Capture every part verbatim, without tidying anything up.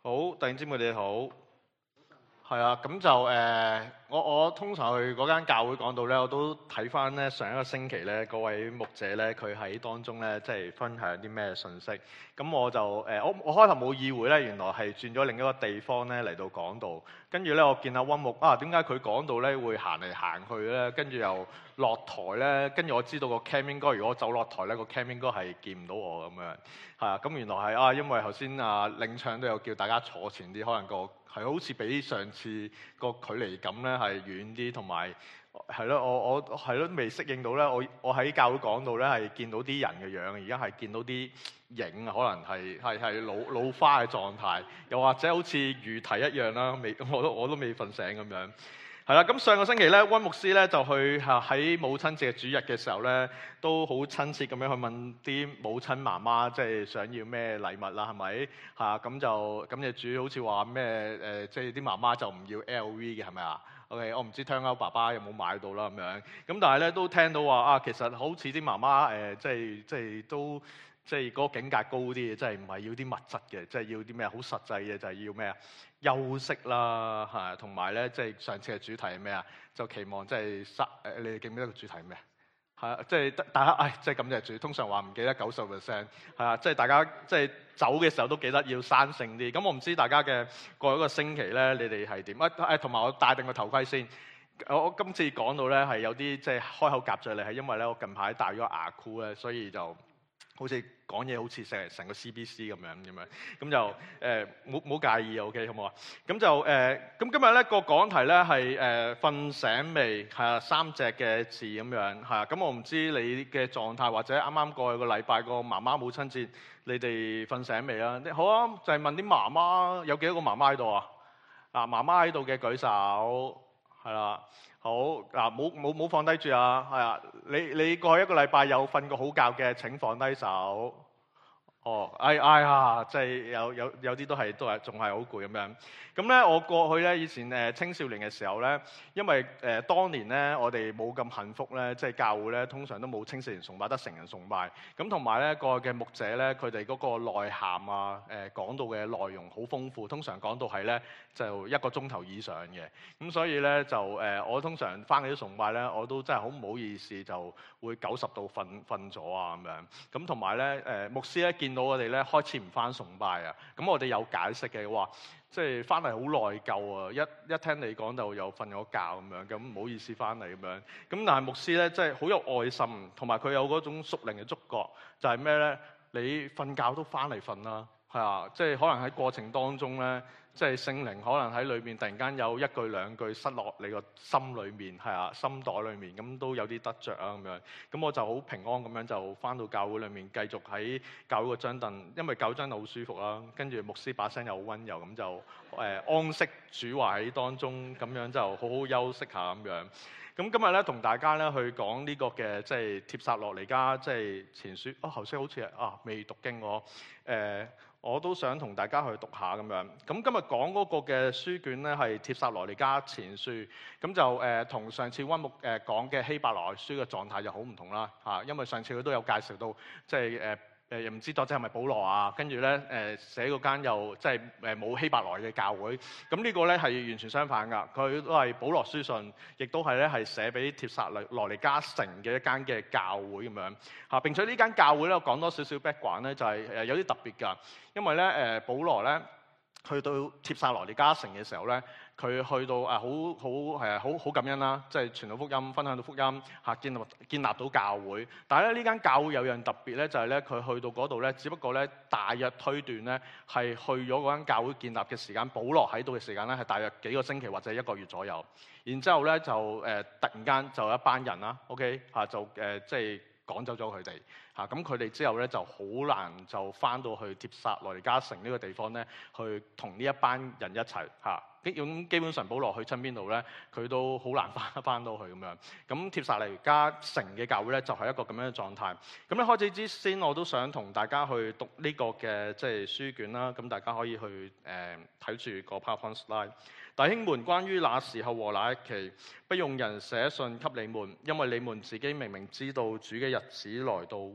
好，弟兄姊妹你好。係啊，咁就誒、呃，我我通常去嗰間教會講道咧，我都睇翻咧上一個星期咧，嗰位牧者咧，佢喺當中咧，即係分享啲咩信息。咁我就誒、呃，我我開頭冇意會咧，原來係轉咗另一個地方咧嚟到講道。跟住咧，我見阿温牧啊，點解佢講道咧會行嚟行去咧？跟住又落台咧，跟住我知道個 cam 應該，如果我走落台咧，個 cam 應該係見唔到我咁樣。係啊，咁原來係啊，因為頭先啊領唱都有叫大家坐前啲，可能個。係好似比上次個距離感咧係遠啲，同埋係咯，我我係咯未適應到咧。我我喺教會講到咧係見到啲人嘅樣，而家係見到啲影啊，可能係係係老老花嘅狀態，又或者好似魚體一樣啦，未我都我都未瞓醒咁樣。係啦，咁上個星期咧，温牧師咧就去嚇喺母親節主日嘅時候咧，都好親切咁樣去問啲母親媽媽，即係想要咩禮物啦，係咪嚇？咁就咁嘅主好似話咩誒，即係啲媽媽就唔要 L V 嘅係咪啊 ？OK， 我唔知聽歐爸爸有冇買到啦咁樣。咁但係咧都聽到話啊，其實好似啲媽媽誒，即係即係都。即係嗰個境界高啲嘅，即係唔係要啲物質嘅，即係要啲咩好實際嘅，就係要咩啊？休息啦，係同埋咧，即係上次嘅主題係咩啊？就期望即係生誒，你哋記唔記得個主題係咩？係啊，即係大家唉，即係感謝主。通常話唔記得九十 percent， 係啊，即係大家即係走嘅時候都記得要生性啲。咁我唔知大家嘅過一個星期咧，你哋係點啊？誒，同埋我戴定個頭盔先。我今次講到咧係有啲即係開口夾著你，係因為咧我近排戴咗牙箍咧，所以就。好似講嘢好似成成個 C B C 咁樣咁樣，咁就誒冇冇介意 OK 好唔好啊？咁就誒，咁、呃、今日咧個講題咧係誒瞓醒未係啊三隻嘅字咁樣係啊，咁我唔知你嘅狀態或者啱啱過去個禮拜個媽媽母親節，你哋瞓醒未啊？好啊，就係、是、問啲媽媽有幾多個媽媽喺度啊？啊媽媽喺度嘅舉手係啦。好嗱，冇冇冇放低住啊！係啊，你你過去一個禮拜有瞓過好覺嘅？請放低手。哦，哎哎呀，即係有有有啲都係都係仲係好攰咁樣。咁咧，我過去咧以前誒青少年嘅時候咧，因為誒、呃、當年咧我哋冇咁幸福咧，即係教會咧通常都冇青少年崇拜，得成人崇拜。咁同埋咧過去嘅牧者咧，佢哋嗰個內涵啊，誒、呃、講到嘅內容好豐富，通常講到係咧就一個鐘頭以上嘅。咁所以咧就誒、呃、我通常翻去啲崇拜咧，我都真係好唔好意思，就會九十度瞓瞓咗啊咁樣。咁同埋咧誒牧師咧見到我哋咧開始唔翻崇拜啊，咁我哋有解釋嘅話，即係翻嚟好內疚啊！一一聽你講就又瞓咗覺咁樣，咁唔好意思翻嚟咁樣。咁但係牧師咧，即係好有愛心，同埋佢有嗰種屬靈嘅觸覺，就係咩咧？你瞓覺都翻嚟瞓啦，係啊！即係可能喺過程當中咧，即係聖靈可能喺裏面突然間有一句兩句塞落你個心裏面，係啊，心袋裏面，咁都有啲得着啊咁樣。咁我就好平安咁樣就翻到教會裏面，繼續喺教會個張凳，因為教張凳好舒服啦。跟住牧師把聲又好温柔，咁就誒、呃、安息主懷喺當中，咁樣就好好休息下咁樣。咁今日咧同大家咧去講呢個嘅即係帖撒羅尼迦即係前書。哦，頭先好似啊未讀經我誒。呃我都想同大家去讀下咁樣。咁今日講嗰個嘅書卷咧係帖撒羅尼迦前書，咁就誒同、呃、上次温牧誒講嘅希伯來書嘅狀態就好唔同啦嚇，因為上次佢都有介紹到，即係誒誒又唔知作者係咪保羅啊，跟住咧誒寫嗰間又即係誒冇希伯來嘅教會，咁呢個咧係完全相反㗎，佢都係保羅書信，亦都係咧係寫俾帖撒羅尼迦城嘅一間嘅教會咁樣嚇。並且呢間教會咧，我講多少少 background 咧，就係誒有啲特別㗎。因為咧，誒保羅咧去到帖撒羅尼迦城嘅時候咧，佢去到啊好好誒好好感恩啦，即係傳到福音，分享到福音嚇，建立建立到教會。但係咧呢間教會有樣特別咧，就係咧佢去到嗰度咧，只不過咧大約推斷咧係去咗嗰間教會建立嘅時間，保羅喺度嘅時間咧係大約幾個星期或者一個月左右。然之後咧就誒、呃、突然間就有一班人啦 ，OK 嚇就誒、呃、即係趕走咗佢哋。嚇咁佢哋之後咧就好難就翻到去帖撒羅尼迦城呢個地方咧，去同呢一班人一齊嚇。咁基本上保羅去親邊度咧，佢都好難翻翻到去咁樣。咁帖撒羅尼迦城嘅教會咧就係一個咁樣嘅狀態。咁咧開始之先，我都想同大家去讀呢個嘅即係書卷啦。咁大家可以去誒睇住個 PowerPoint slide。弟兄們，關於那時候和那一期，不用人寫信給你們，因為你們自己明明知道主嘅日子來到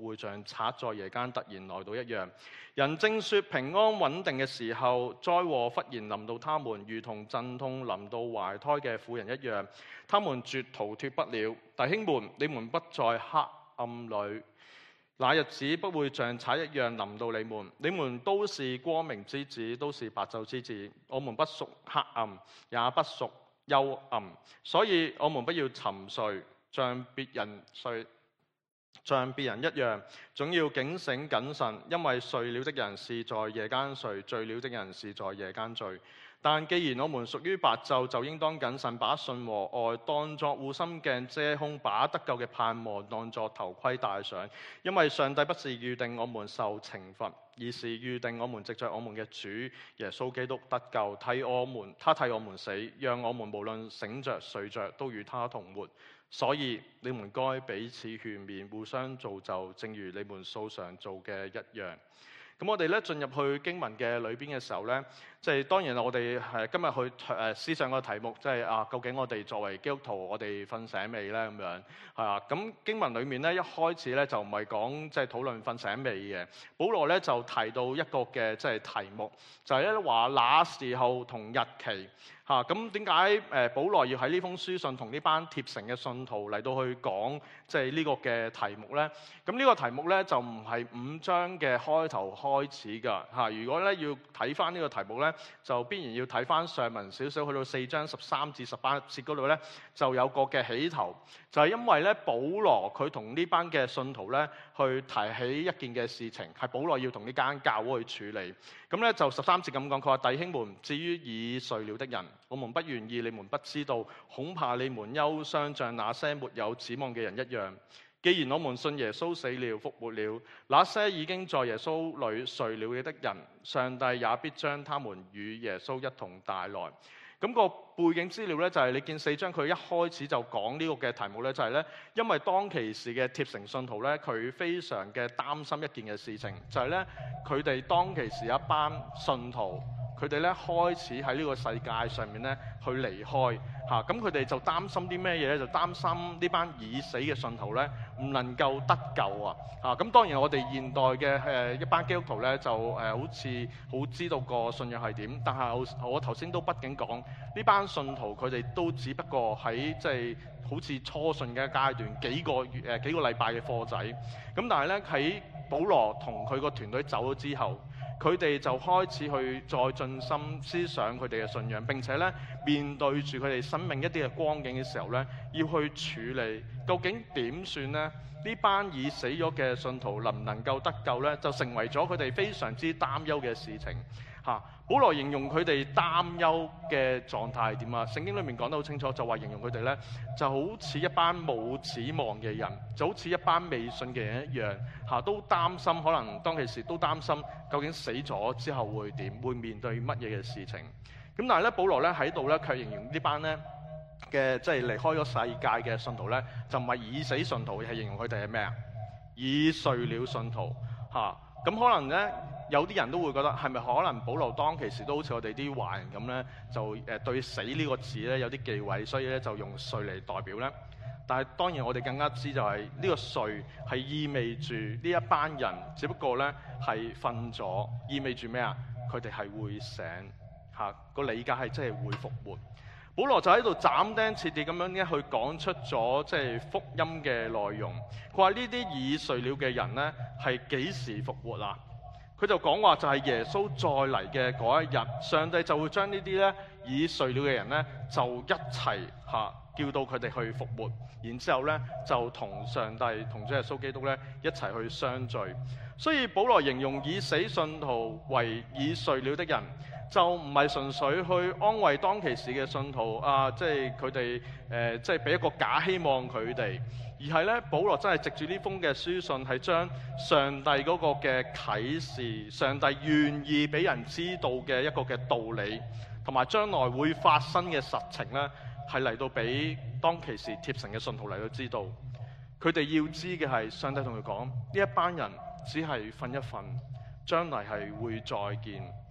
會像賊在夜間突然來到一樣。人正說平安穩定嘅時候，災禍忽然臨到他們，如同陣痛臨到懷胎嘅婦人一樣，他們絕逃脫不了。弟兄們，你們不在黑暗裏，那日子不會像賊一樣臨到你們。你們都是光明之子，都是白晝之子。我們不屬黑暗，也不屬幽暗，所以我們不要沉睡，像別人睡，像別人一樣，總要警醒謹慎，因為睡了的人是在夜間睡，醉了的人是在夜間醉。但既然我們屬於白晝，就應當謹慎，把信和愛當作護心鏡遮胸，把得救嘅盼望當作頭盔戴上。因為上帝不是預定我們受懲罰，而是預定我們藉着我們嘅主耶穌基督得救，替我們他替我們死，讓我們無論醒着睡着都與他同活。所以你們該彼此勸勉，互相造就，正如你們素常做嘅一樣。咁我哋咧進入去經文嘅裏邊嘅時候咧，即係當然我哋係今日去誒思想個題目，即係啊，究竟我哋作為基督徒，我哋瞓醒未咧？咁樣係啊。咁經文裏面咧一開始咧就唔係講即係討論瞓醒未嘅，保羅咧就提到一個嘅即係題目，就係咧話那時候同日期。嚇，咁點解誒保羅要喺呢封書信同呢班貼城嘅信徒嚟到去講即係呢個嘅題目咧？咁呢個題目咧就唔係五章嘅開頭開始㗎嚇。如果咧要睇翻呢個題目咧，就必然要睇翻上文少少，去到四章十三至十八節嗰度咧，就有個嘅起頭，就係、是、因為咧保羅佢同呢班嘅信徒咧去提起一件嘅事情，係保羅要同呢間教會去處理。咁咧就十三節咁講，佢話弟兄們，至於已睡了的人，我們不願意你們不知道，恐怕你們憂傷像那些沒有指望嘅人一樣。既然我們信耶穌死了復活了，那些已經在耶穌裏睡了的人，上帝也必將他們與耶穌一同帶來。咁、那個背景資料咧就係、是、你見四章佢一開始就講呢個嘅題目咧，就係、是、咧因為當其時嘅貼城信徒咧，佢非常嘅擔心一件嘅事情，就係咧佢哋當其時一班信徒。佢哋咧開始喺呢個世界上面咧去離開嚇，咁佢哋就擔心啲咩嘢咧？就擔心呢班已死嘅信徒咧唔能夠得救啊嚇！咁當然我哋現代嘅誒一班基督徒咧就誒好似好知道個信仰係點，但係我我頭先都畢竟講呢班信徒佢哋都只不過喺即係好似初信嘅階段幾個月誒幾個禮拜嘅課仔，咁但係咧喺保羅同佢個團隊走咗之後。佢哋就開始去再進心思想佢哋嘅信仰，並且咧面對住佢哋生命一啲嘅光景嘅時候咧，要去處理究竟點算呢？呢班已死咗嘅信徒能唔能夠得救呢？就成為咗佢哋非常之擔憂嘅事情嚇。保羅形容佢哋擔憂嘅狀態係點啊？聖經裏面講得好清楚，就話形容佢哋咧就好似一班冇指望嘅人，就好似一班未信嘅人一樣嚇，都擔心可能當其時都擔心究竟死咗之後會點，會面對乜嘢嘅事情。咁但係咧，保羅咧喺度咧卻形容呢班咧嘅即係離開咗世界嘅信徒咧，就唔係已死信徒，係形容佢哋係咩啊？已睡了信徒嚇。咁可能咧。有啲人都會覺得係咪可能保羅當其時都好似我哋啲華人咁咧，就誒對死呢個字咧有啲忌諱，所以咧就用睡嚟代表咧。但係當然我哋更加知就係呢個睡係意味住呢一班人，只不過咧係瞓咗，意味住咩啊？佢哋係會醒嚇，個理解係真係會復活。保羅就喺度斬釘截鐵咁樣咧去講出咗即係福音嘅內容。佢話呢啲已睡了嘅人咧係幾時復活啊？佢就講話就係耶穌再嚟嘅嗰一日，上帝就會將呢啲咧已睡了嘅人咧就一齊嚇叫到佢哋去復活，然之後咧就同上帝同主耶穌基督咧一齊去相聚。所以保羅形容已死信徒為已睡了的人，就唔係純粹去安慰當其時嘅信徒啊，即係佢哋誒即係俾一個假希望佢哋。而係咧，保羅真係藉住呢封嘅書信，係將上帝嗰個嘅啟示，上帝願意俾人知道嘅一個嘅道理，同埋將來會發生嘅實情咧，係嚟到俾當其時貼城嘅信徒嚟到知道。佢哋要知嘅係，上帝同佢講：呢一班人只係瞓一瞓，將來係會再見。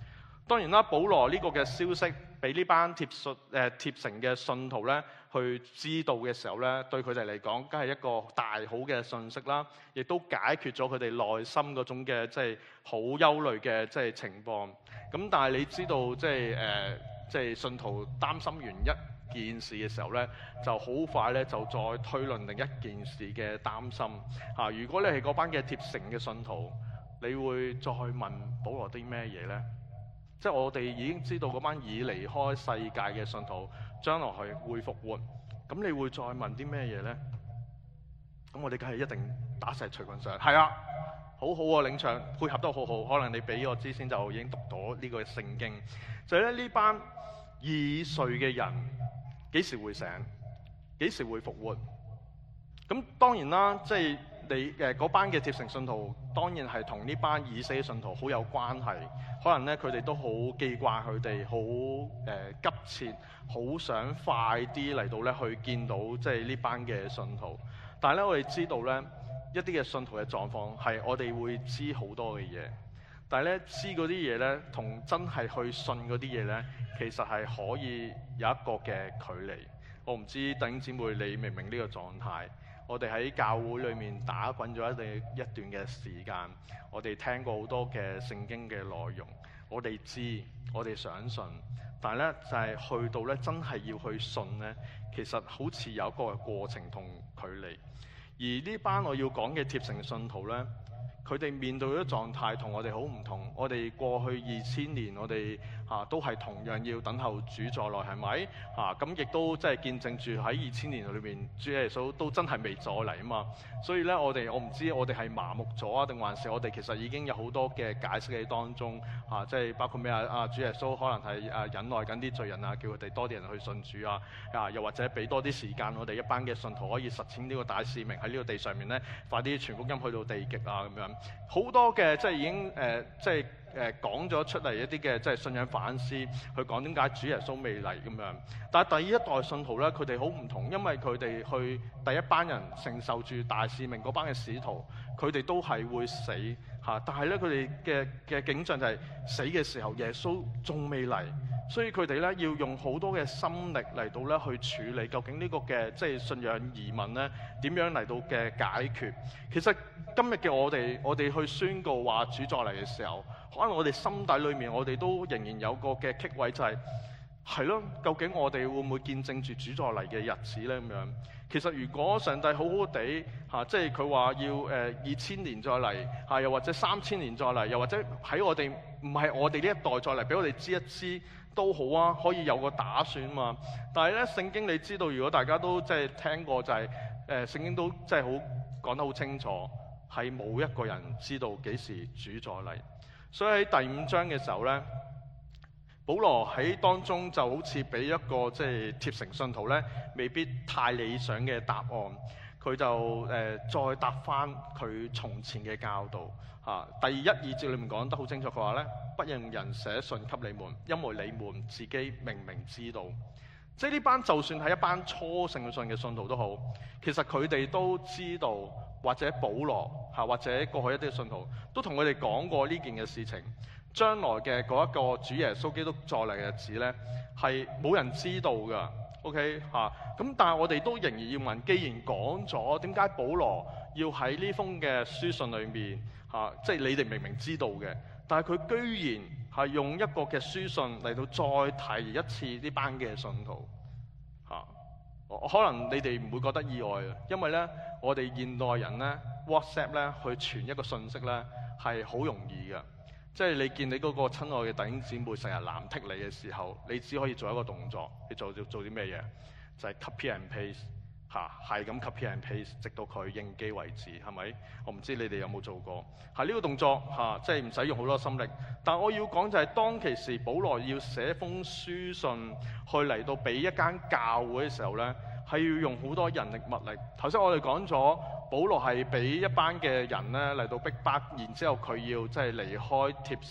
當然啦，保羅呢個嘅消息俾呢班貼信誒貼城嘅信徒咧去知道嘅時候咧，對佢哋嚟講，梗係一個大好嘅信息啦，亦都解決咗佢哋內心嗰種嘅即係好憂慮嘅即係情況。咁但係你知道即係誒即係信徒擔心完一件事嘅時候咧，就好快咧就再推論另一件事嘅擔心嚇。如果你係嗰班嘅貼城嘅信徒，你會再問保羅啲咩嘢咧？即係我哋已經知道嗰班已離開世界嘅信徒將來係會復活，咁你會再問啲咩嘢呢？咁我哋梗係一定打石隨棍上，係啊，好好啊，領唱配合得好好。可能你俾我知先就已經讀到呢個聖經，就係咧呢班已睡嘅人幾時會醒？幾時會復活？咁當然啦，即係你誒嗰班嘅貼城信徒，當然係同呢班已死嘅信徒好有關係。可能咧佢哋都好記掛佢哋，好誒、呃、急切，好想快啲嚟到咧去見到即係呢班嘅信徒。但係咧我哋知道咧一啲嘅信徒嘅狀況係我哋會知好多嘅嘢，但係咧知嗰啲嘢咧同真係去信嗰啲嘢咧，其實係可以有一個嘅距離。我唔知弟兄姊妹你明唔明呢個狀態？我哋喺教會裏面打滾咗一段一段嘅時間，我哋聽過好多嘅聖經嘅內容，我哋知，我哋想信，但係咧就係、是、去到咧真係要去信咧，其實好似有一個過程同距離。而呢班我要講嘅貼城信徒咧，佢哋面對嘅狀態同我哋好唔同。我哋過去二千年，我哋啊都係同樣要等候主再來，係咪啊？咁亦都即係見證住喺二千年裏面，主耶穌都真係未再嚟啊嘛。所以咧，我哋我唔知我哋係麻木咗啊，定還是我哋其實已經有好多嘅解釋喺當中啊，即係包括咩啊？啊，主耶穌可能係啊忍耐緊啲罪人啊，叫佢哋多啲人去信主啊，啊又或者俾多啲時間我哋一班嘅信徒可以實踐呢個大使命喺呢個地上面咧，快啲傳福音去到地極啊咁樣。好多嘅即係已經誒、呃、即係誒講咗出嚟一啲嘅即係信仰反思，去講點解主耶穌未嚟咁樣。但係第一代信徒咧，佢哋好唔同，因為佢哋去第一班人承受住大使命嗰班嘅使徒，佢哋都係會死嚇。但係咧佢哋嘅嘅景象就係死嘅時候，耶穌仲未嚟。所以佢哋咧要用好多嘅心力嚟到咧去處理究竟呢個嘅即係信仰疑問咧點樣嚟到嘅解決。其實今日嘅我哋，我哋去宣告話主再嚟嘅時候，可能我哋心底裏面我哋都仍然有個嘅棘位，就係係咯，究竟我哋會唔會見證住主再嚟嘅日子咧咁樣？其實如果上帝好好地嚇、啊，即係佢話要誒二千年再嚟嚇、啊，又或者三千年再嚟，又或者喺我哋唔係我哋呢一代再嚟，俾我哋知一知都好啊，可以有個打算嘛。但係咧聖經你知道，如果大家都即係聽過就係、是、誒、呃、聖經都即係好講得好清楚，係冇一個人知道幾時主再嚟。所以喺第五章嘅時候咧，保羅喺當中就好似俾一個即係貼城信徒咧，未必太理想嘅答案。佢就誒、呃、再答翻佢從前嘅教導嚇、啊。第一二節裏面講得好清楚，佢話咧，不讓人寫信給你們，因為你們自己明明知道。即係呢班就算係一班初信信嘅信徒都好，其實佢哋都知道，或者保羅嚇、啊，或者過去一啲信徒都同佢哋講過呢件嘅事情。將來嘅嗰一個主耶穌基督再嚟嘅日子咧，係冇人知道㗎。OK 嚇、啊，咁但係我哋都仍然要問，既然講咗，點解保羅要喺呢封嘅書信裏面嚇、啊，即係你哋明明知道嘅，但係佢居然係用一個嘅書信嚟到再提一次呢班嘅信徒嚇、啊，可能你哋唔會覺得意外啊，因為咧我哋現代人咧 WhatsApp 咧去傳一個信息咧係好容易嘅。即係你見你嗰個親愛嘅弟兄姊妹成日藍剔你嘅時候，你只可以做一個動作，你做做做啲咩嘢？就係、是、copy and paste 嚇，係咁 copy and paste，直到佢應機為止，係咪？我唔知你哋有冇做過？係呢、這個動作嚇、啊，即係唔使用好多心力。但我要講就係當其時，保羅要寫封書信去嚟到俾一間教會嘅時候咧，係要用好多人力物力。頭先我哋講咗。保羅係俾一班嘅人咧嚟到逼迫，然之後佢要即係離開貼城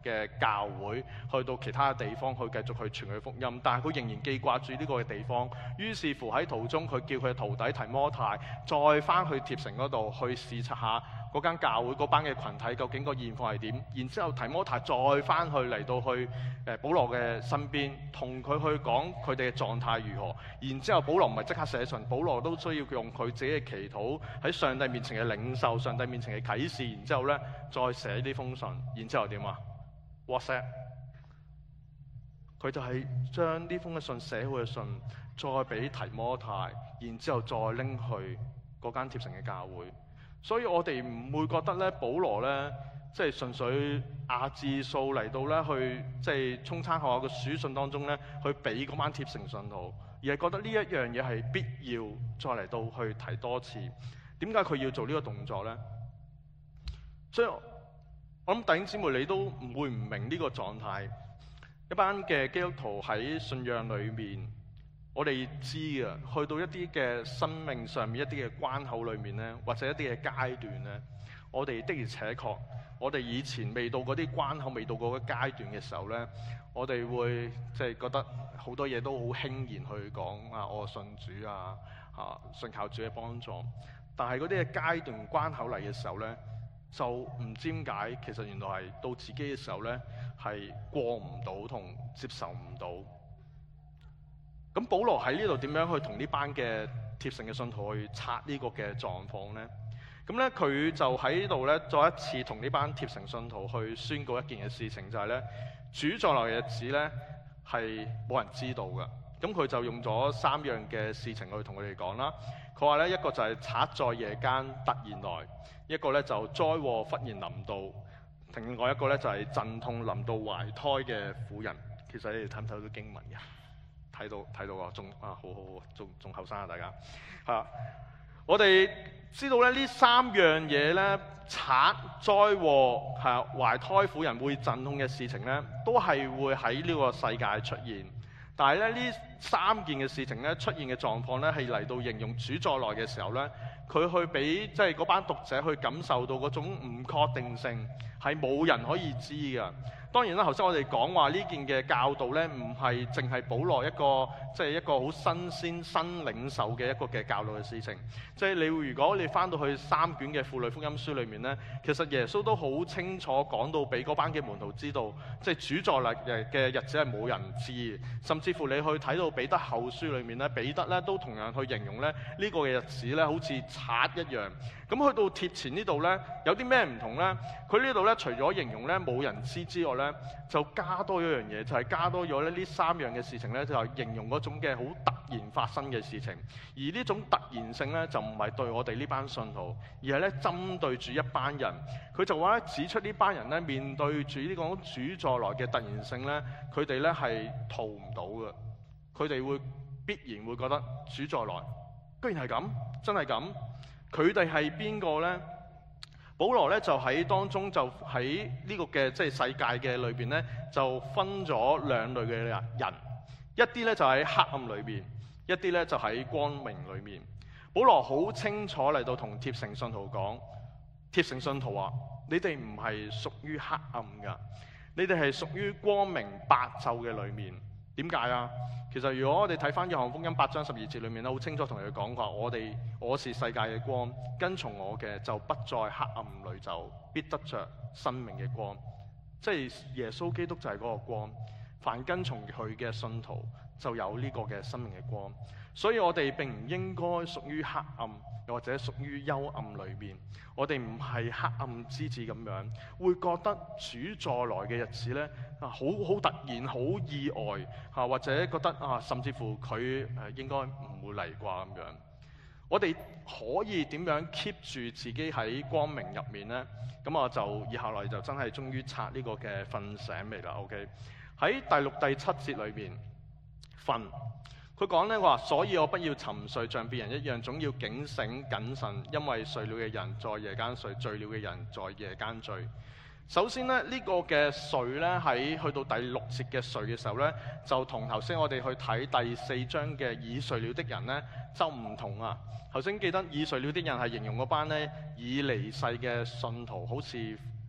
嘅教會，去到其他地方去繼續去傳佢福音，但係佢仍然記掛住呢個嘅地方。於是乎喺途中，佢叫佢嘅徒弟提摩太再翻去帖城嗰度去視察下嗰間教會嗰班嘅群體究竟個現況係點。然之後提摩太再翻去嚟到去誒保羅嘅身邊，同佢去講佢哋嘅狀態如何。然之後保羅唔係即刻寫信，保羅都需要用佢自己嘅祈禱喺上帝面前嘅領受，上帝面前嘅啟示，然之後咧再寫呢封信。然之後點啊 ？WhatsApp， 佢就係將呢封嘅信寫好嘅信，再俾提摩太，然之後再拎去嗰間帖城嘅教會。所以我哋唔會覺得咧，保羅咧即係純粹亞字數嚟到咧去即係沖餐學校嘅書信當中咧去俾嗰班帖城信徒，而係覺得呢一樣嘢係必要再嚟到去提多次。點解佢要做呢個動作咧？所以我諗弟兄姊妹你都唔會唔明呢個狀態。一班嘅基督徒喺信仰裏面，我哋知啊，去到一啲嘅生命上面一啲嘅關口裏面咧，或者一啲嘅階段咧，我哋的而且確，我哋以前未到嗰啲關口，未到嗰個階段嘅時候咧，我哋會即係覺得好多嘢都好輕言去講啊，我信主啊，啊信靠主嘅幫助。但係嗰啲嘅階段關口嚟嘅時候咧，就唔知點解，其實原來係到自己嘅時候咧，係過唔到同接受唔到。咁保羅喺呢度點樣去同呢班嘅帖城嘅信徒去拆呢個嘅狀況呢？咁咧佢就喺呢度咧再一次同呢班帖城信徒去宣告一件嘅事情，就係咧主再來嘅日子咧係冇人知道嘅。咁佢就用咗三樣嘅事情去同佢哋講啦。佢話咧一個就係賊在夜間突然來，一個咧就災禍忽然臨到，另外一個咧就係陣痛臨到懷胎嘅婦人。其實你哋睇唔睇到經文嘅？睇到睇到啊，仲啊好好好，仲仲後生啊大家嚇、啊。我哋知道咧呢三樣嘢咧，賊、災禍係啊懷胎婦人會陣痛嘅事情咧，都係會喺呢個世界出現。但係咧呢三件嘅事情咧出現嘅狀況咧，係嚟到形容主再來嘅時候咧，佢去俾即係嗰班讀者去感受到嗰種唔確定性，係冇人可以知㗎。當然啦，頭先我哋講話呢件嘅教導咧，唔係淨係保羅一個即係、就是、一個好新鮮新領受嘅一個嘅教導嘅事情。即係你如果你翻到去三卷嘅婦女福音書裏面咧，其實耶穌都好清楚講到俾嗰班嘅門徒知道，即係主再來嘅日子係冇人知。甚至乎你去睇到彼得後書裏面咧，彼得咧都同樣去形容咧呢個嘅日子咧，好似賊一樣。咁去到帖前呢度咧，有啲咩唔同咧？佢呢度咧，除咗形容咧冇人知之外咧，就加多一樣嘢，就係、是、加多咗咧呢三樣嘅事情咧，就係、是、形容嗰種嘅好突然發生嘅事情。而呢種突然性咧，就唔係對我哋呢班信徒，而係咧針對住一班人。佢就話咧指出呢班人咧面對住呢個主再來嘅突然性咧，佢哋咧係逃唔到嘅。佢哋會必然會覺得主再來，居然係咁，真係咁。佢哋係邊個呢？保羅咧就喺當中就喺呢個嘅即係世界嘅裏邊咧，就分咗兩類嘅人，一啲咧就喺黑暗裏邊，一啲咧就喺光明裏面。保羅好清楚嚟到同帖城信徒講，帖城信徒啊，你哋唔係屬於黑暗噶，你哋係屬於光明白晝嘅裏面。點解啊？其實如果我哋睇翻約翰福音八章十二節裏面咧，好清楚同佢講話，我哋我是世界嘅光，跟從我嘅就不在黑暗裏，就必得着生命嘅光。即係耶穌基督就係嗰個光，凡跟從佢嘅信徒就有呢個嘅生命嘅光。所以我哋並唔應該屬於黑暗，又或者屬於幽暗裏面。我哋唔係黑暗之子咁樣，會覺得主再來嘅日子呢，啊，好好突然、好意外嚇，或者覺得啊，甚至乎佢誒應該唔會嚟啩咁樣。我哋可以點樣 keep 住自己喺光明入面呢？咁我就以下來就真係終於拆呢個嘅瞓醒未啦。OK，喺第六、第七節裏面瞓。佢講呢話，所以我不要沉睡，像別人一樣，總要警醒謹慎，因為睡了嘅人在夜間睡，醉了嘅人在夜間醉。首先呢，呢、這個嘅睡呢，喺去到第六節嘅睡嘅時候呢，就同頭先我哋去睇第四章嘅已睡了的人呢，就唔同啊。頭先記得已睡了的人係形容嗰班呢已離世嘅信徒，好似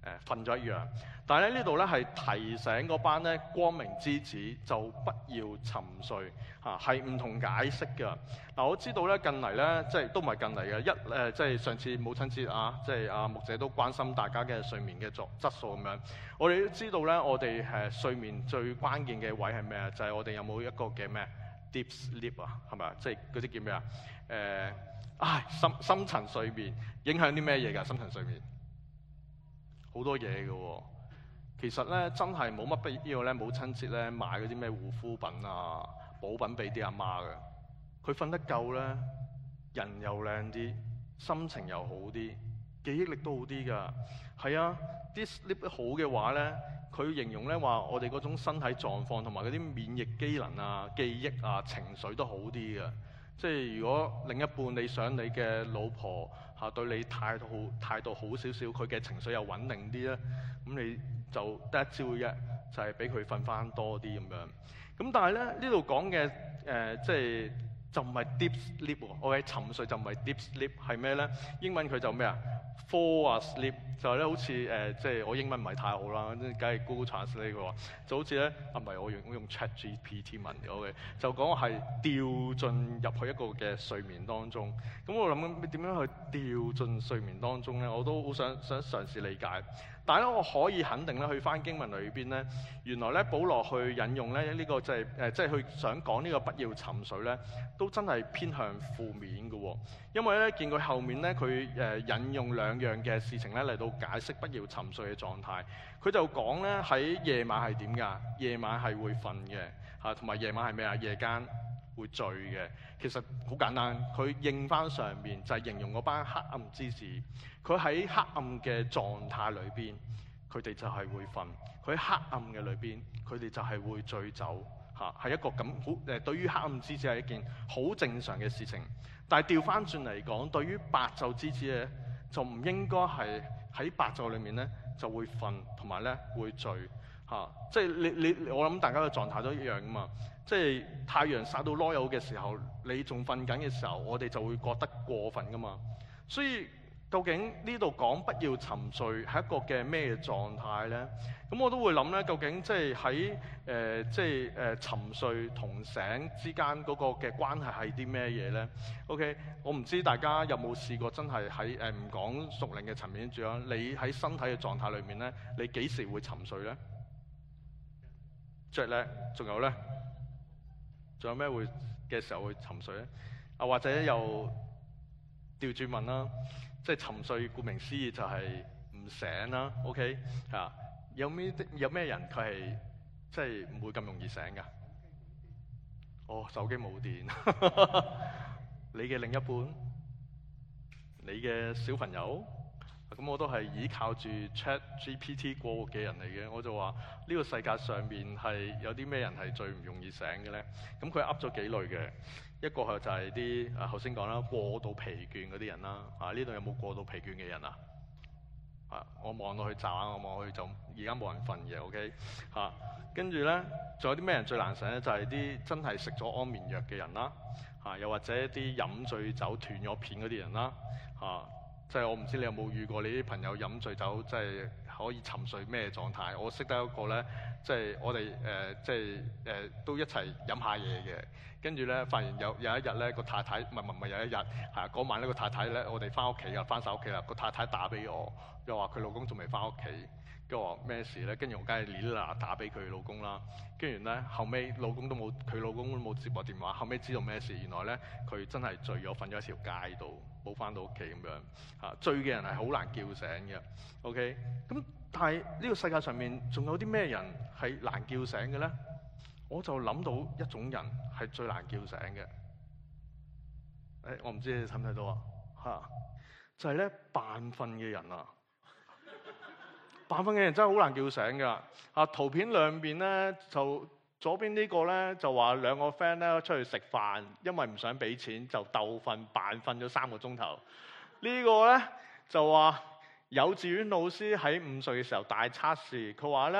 瞓咗一樣。但係咧呢度咧係提醒嗰班咧光明之子就不要沉睡嚇，係唔同解釋㗎。嗱，我知道咧近嚟咧即係都唔係近嚟嘅，一誒即係上次母親節啊，即係阿牧者都關心大家嘅睡眠嘅質質素咁樣。我哋都知道咧，我哋誒睡眠最關鍵嘅位係咩啊？就係我哋有冇一個嘅咩 deep sleep 啊，係咪啊？即係嗰啲叫咩啊？誒，唉，深深層睡眠影響啲咩嘢㗎？深層睡眠好多嘢㗎喎。其實咧，真係冇乜必要咧，母親節咧買嗰啲咩護膚品啊、補品俾啲阿媽嘅。佢瞓得夠咧，人又靚啲，心情又好啲，記憶力都好啲㗎。係啊，啲 sleep 好嘅話咧，佢形容咧話我哋嗰種身體狀況同埋嗰啲免疫機能啊、記憶啊、情緒都好啲嘅。即係如果另一半你想你嘅老婆嚇對你態度好態度好少少，佢嘅情緒又穩定啲咧，咁你就得一招啫，就係俾佢瞓翻多啲咁樣。咁但係咧呢度講嘅誒，即係就唔係 deep sleep 喎。我嘅沉睡就唔係 deep sleep，係咩咧？英文佢就咩啊 ？fall asleep 就係咧，好似誒，即係我英文唔係太好啦，梗係 Google Translate 嘅喎，就好似咧啊，唔係我用我用 ChatGPT 問嘅，OK，就講係掉進入去一個嘅睡眠當中。咁我諗緊點樣去掉進睡眠當中咧？我都好想想嘗試理解。但係咧，我可以肯定咧，去翻經文裏邊咧，原來咧，保羅去引用咧呢個就係誒，即係佢想講呢個不要沉睡咧，都真係偏向負面嘅喎。因為咧，見佢後面咧，佢誒引用兩樣嘅事情咧嚟到解釋不要沉睡嘅狀態。佢就講咧喺夜晚係點㗎？夜晚係會瞓嘅嚇，同埋夜晚係咩啊？夜間會醉嘅。其實好簡單，佢應翻上面就係形容嗰班黑暗之子。佢喺黑暗嘅狀態裏邊，佢哋就係會瞓；佢喺黑暗嘅裏邊，佢哋就係會醉酒嚇，係一個咁好誒。對於黑暗之子係一件好正常嘅事情，但係調翻轉嚟講，對於白晝之子咧，就唔應該係喺白晝裏面咧就會瞓同埋咧會醉嚇。即係你你我諗大家嘅狀態都一樣噶嘛。即係太陽曬到攞有嘅時候，你仲瞓緊嘅時候，我哋就會覺得過分噶嘛。所以究竟呢度講不要沉睡係一個嘅咩狀態咧？咁我都會諗咧，究竟即係喺誒即係誒、呃、沉睡同醒之間嗰個嘅關係係啲咩嘢咧 ？OK， 我唔知大家有冇試過真係喺誒唔講屬靈嘅層面住啊？你喺身體嘅狀態裏面咧，你幾時會沉睡咧？着咧，仲有咧？仲有咩會嘅時候會沉睡咧？啊，或者又調轉問啦，即係沉睡，顧名思義就係唔醒啦。OK 啊，有咩有咩人佢係即係唔會咁容易醒㗎？哦，手機冇電。你嘅另一半，你嘅小朋友，咁我都係依靠住 ChatGPT 過活嘅人嚟嘅。我就話呢個世界上面係有啲咩人係最唔容易醒嘅咧？咁佢噏咗幾類嘅，一個係就係啲啊頭先講啦，過度疲倦嗰啲人啦。啊，呢度有冇過度疲倦嘅人啊？啊，我望落去眨，我望落去就而家冇人瞓嘅。OK 嚇，跟住咧仲有啲咩人最難醒咧？就係啲真係食咗安眠藥嘅人啦。嚇，又或者啲飲醉酒斷咗片嗰啲人啦。嚇。即係我唔知你有冇遇過你啲朋友飲醉酒，即係可以沉睡咩狀態？我識得一個咧，即係我哋誒、呃，即係誒、呃、都一齊飲下嘢嘅。跟住咧，發現有有一日咧，個太太唔係唔係有一日係嗰晚呢個太太咧，我哋翻屋企啊，翻晒屋企啦。個太太打俾我，又話佢老公仲未翻屋企，跟住我話咩事咧？跟住我梗係哩啦打俾佢老公啦。跟住咧後尾老公都冇，佢老公都冇接我電話。後尾知道咩事？原來咧佢真係醉咗，瞓咗喺條街度。冇翻到屋企咁樣嚇，醉嘅人係好難叫醒嘅。OK，咁但係呢個世界上面仲有啲咩人係難叫醒嘅咧？我就諗到一種人係最難叫醒嘅。誒，我唔知你睇唔睇到啊？嚇，就係咧扮瞓嘅人啊！扮瞓嘅人真係好難叫醒㗎。啊，圖片兩邊咧就。左邊呢個咧就話兩個 friend 咧出去食飯，因為唔想俾錢就鬥瞓扮瞓咗三個鐘頭。呢個咧就話幼稚園老師喺五歲嘅時候大測試，佢話咧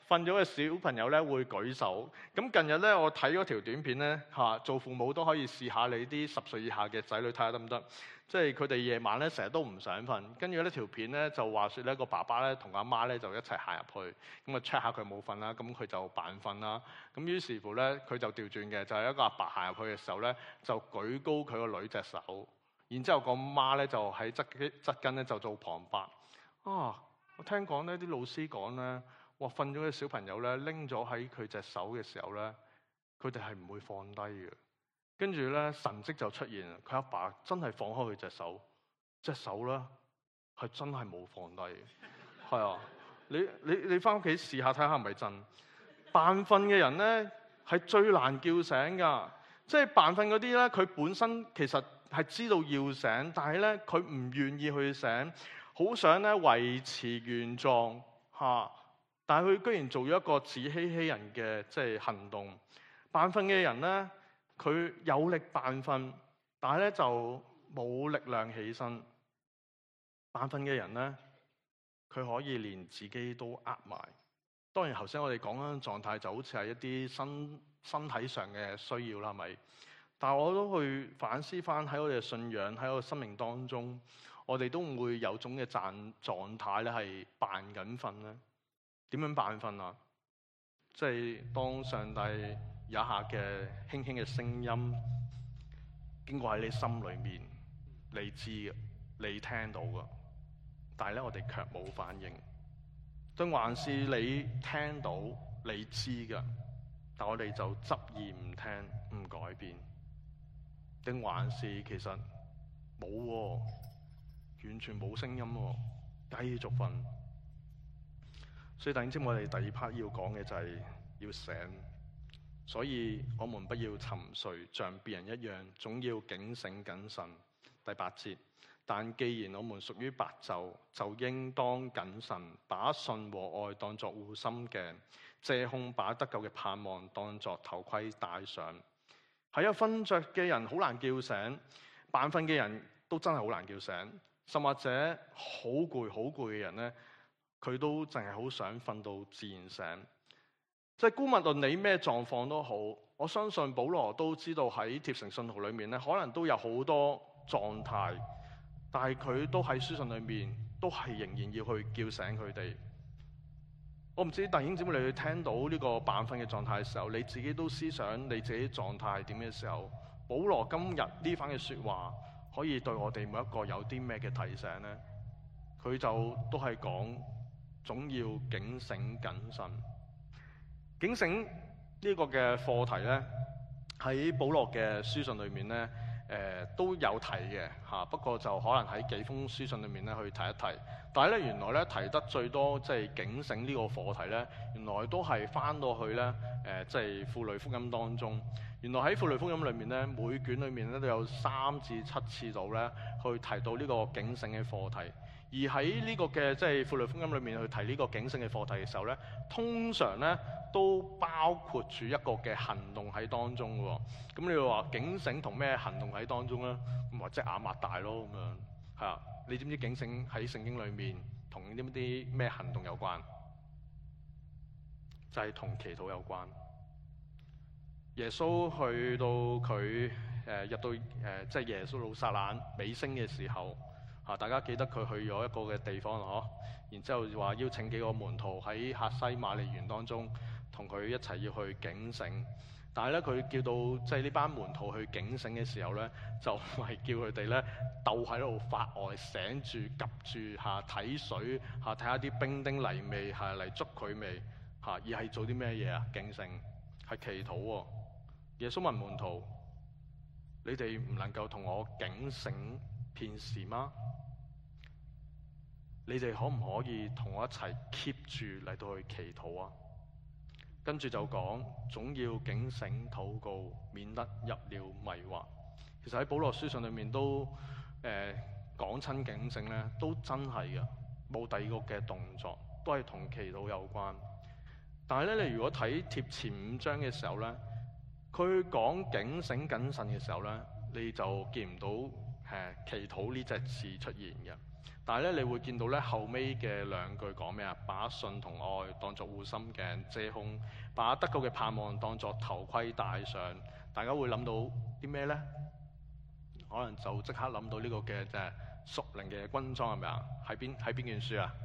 瞓咗嘅小朋友咧會舉手。咁近日咧，我睇嗰條短片咧嚇，做父母都可以試下你啲十歲以下嘅仔女睇下得唔得？即係佢哋夜晚咧成日都唔想瞓，跟住呢條片咧就話説咧個爸爸咧同阿媽咧就一齊行入去，咁啊 check 下佢冇瞓啦，咁佢就扮瞓啦。咁於是乎咧佢就調轉嘅，就係一個阿爸行入去嘅時候咧就舉高佢個女隻手，然之後個媽咧就喺側側跟咧就做旁白。啊，我聽講呢啲老師講咧，哇瞓咗嘅小朋友咧拎咗喺佢隻手嘅時候咧，佢哋係唔會放低嘅。跟住咧神蹟就出現，佢阿爸真係放開佢隻手，隻手咧係真係冇放低嘅。係啊，你你你翻屋企試下睇下係咪真？扮瞓嘅人咧係最難叫醒㗎，即係扮瞓嗰啲咧，佢本身其實係知道要醒，但係咧佢唔願意去醒，好想咧維持原狀嚇，但係佢居然做咗一個自欺欺人嘅即係行動。扮瞓嘅人咧，佢有力扮瞓，但係咧就冇力量起身。扮瞓嘅人咧，佢可以連自己都呃埋。當然頭先我哋講緊狀態就好似係一啲身身體上嘅需要啦，係咪？但係我都去反思翻喺我哋嘅信仰喺我嘅生命當中，我哋都唔會有種嘅狀狀態咧係扮緊瞓咧。點樣扮瞓啊？即係當上帝有一下嘅輕輕嘅聲音經過喺你心裏面，你知嘅，你聽到嘅，但係咧我哋卻冇反應。定還是你聽到你知嘅，但我哋就執意唔聽唔改變？定還是其實冇喎，完全冇聲音喎，繼續瞓？所以弟兄姊妹，我哋第二 part 要講嘅就係要醒。所以我們不要沉睡，像別人一樣，總要警醒謹慎。第八節，但既然我們屬於白晝，就應當謹慎，把信和愛當作護心鏡，借空把得救嘅盼望當作頭盔戴上。係啊，瞓着嘅人好難叫醒，扮瞓嘅人都真係好難叫醒，甚或者好攰好攰嘅人呢，佢都淨係好想瞓到自然醒。即係姑勿論你咩狀況都好，我相信保羅都知道喺貼城信徒裏面咧，可能都有好多狀態，但係佢都喺書信裏面都係仍然要去叫醒佢哋。我唔知弟兄姊妹你去聽到呢個扮瞓嘅狀態嘅時候，你自己都思想你自己狀態係點嘅時候，保羅今日呢番嘅說話可以對我哋每一個有啲咩嘅提醒呢？佢就都係講總要警醒謹慎。警醒呢個嘅課題咧，喺保羅嘅書信裏面咧，誒、呃、都有提嘅嚇。不過就可能喺幾封書信裏面咧去提一提。但係咧原來咧提得最多即係警醒呢個課題咧，原來都係翻到去咧誒即係符類福音當中。原來喺符類福音裏面咧，每卷裏面咧都有三至七次度咧去提到呢個警醒嘅課題。而喺呢個嘅即係符類福音裏面去提呢個警醒嘅課題嘅時候咧，通常咧都包括住一個嘅行動喺當中喎。咁你話警醒同咩行動喺當中咧？咁或者眼擘大咯咁樣係啊？你知唔知警醒喺聖經裏面同啲啲咩行動有關？就係同祈禱有關。耶穌去到佢誒入到誒即係耶穌路撒冷尾聲嘅時候。啊！大家記得佢去咗一個嘅地方嗬，然之後話邀請幾個門徒喺客西馬尼園當中同佢一齊要去警醒。但係咧，佢叫到即係呢班門徒去警醒嘅時候咧，就係叫佢哋咧鬥喺度發呆，醒住、及住嚇睇水嚇，睇下啲兵丁嚟未嚇嚟捉佢未嚇，而係做啲咩嘢啊？警醒係祈禱喎。耶穌問門徒：你哋唔能夠同我警醒片時嗎？你哋可唔可以同我一齊 keep 住嚟到去祈禱啊？跟住就講總要警醒禱告，免得入了迷惑。其實喺保羅書信裏面都誒講親警醒咧，都真係嘅，冇第二個嘅動作，都係同祈禱有關。但係咧，你如果睇貼前五章嘅時候咧，佢講警醒謹慎嘅時候咧，你就見唔到誒祈禱呢隻字出現嘅。但係咧，你會見到咧後尾嘅兩句講咩啊？把信同愛當作護心鏡遮胸，把得救嘅盼望當作頭盔戴上。大家會諗到啲咩呢？可能就即刻諗到呢個嘅即係屬靈嘅軍裝係咪啊？喺邊喺邊卷書啊？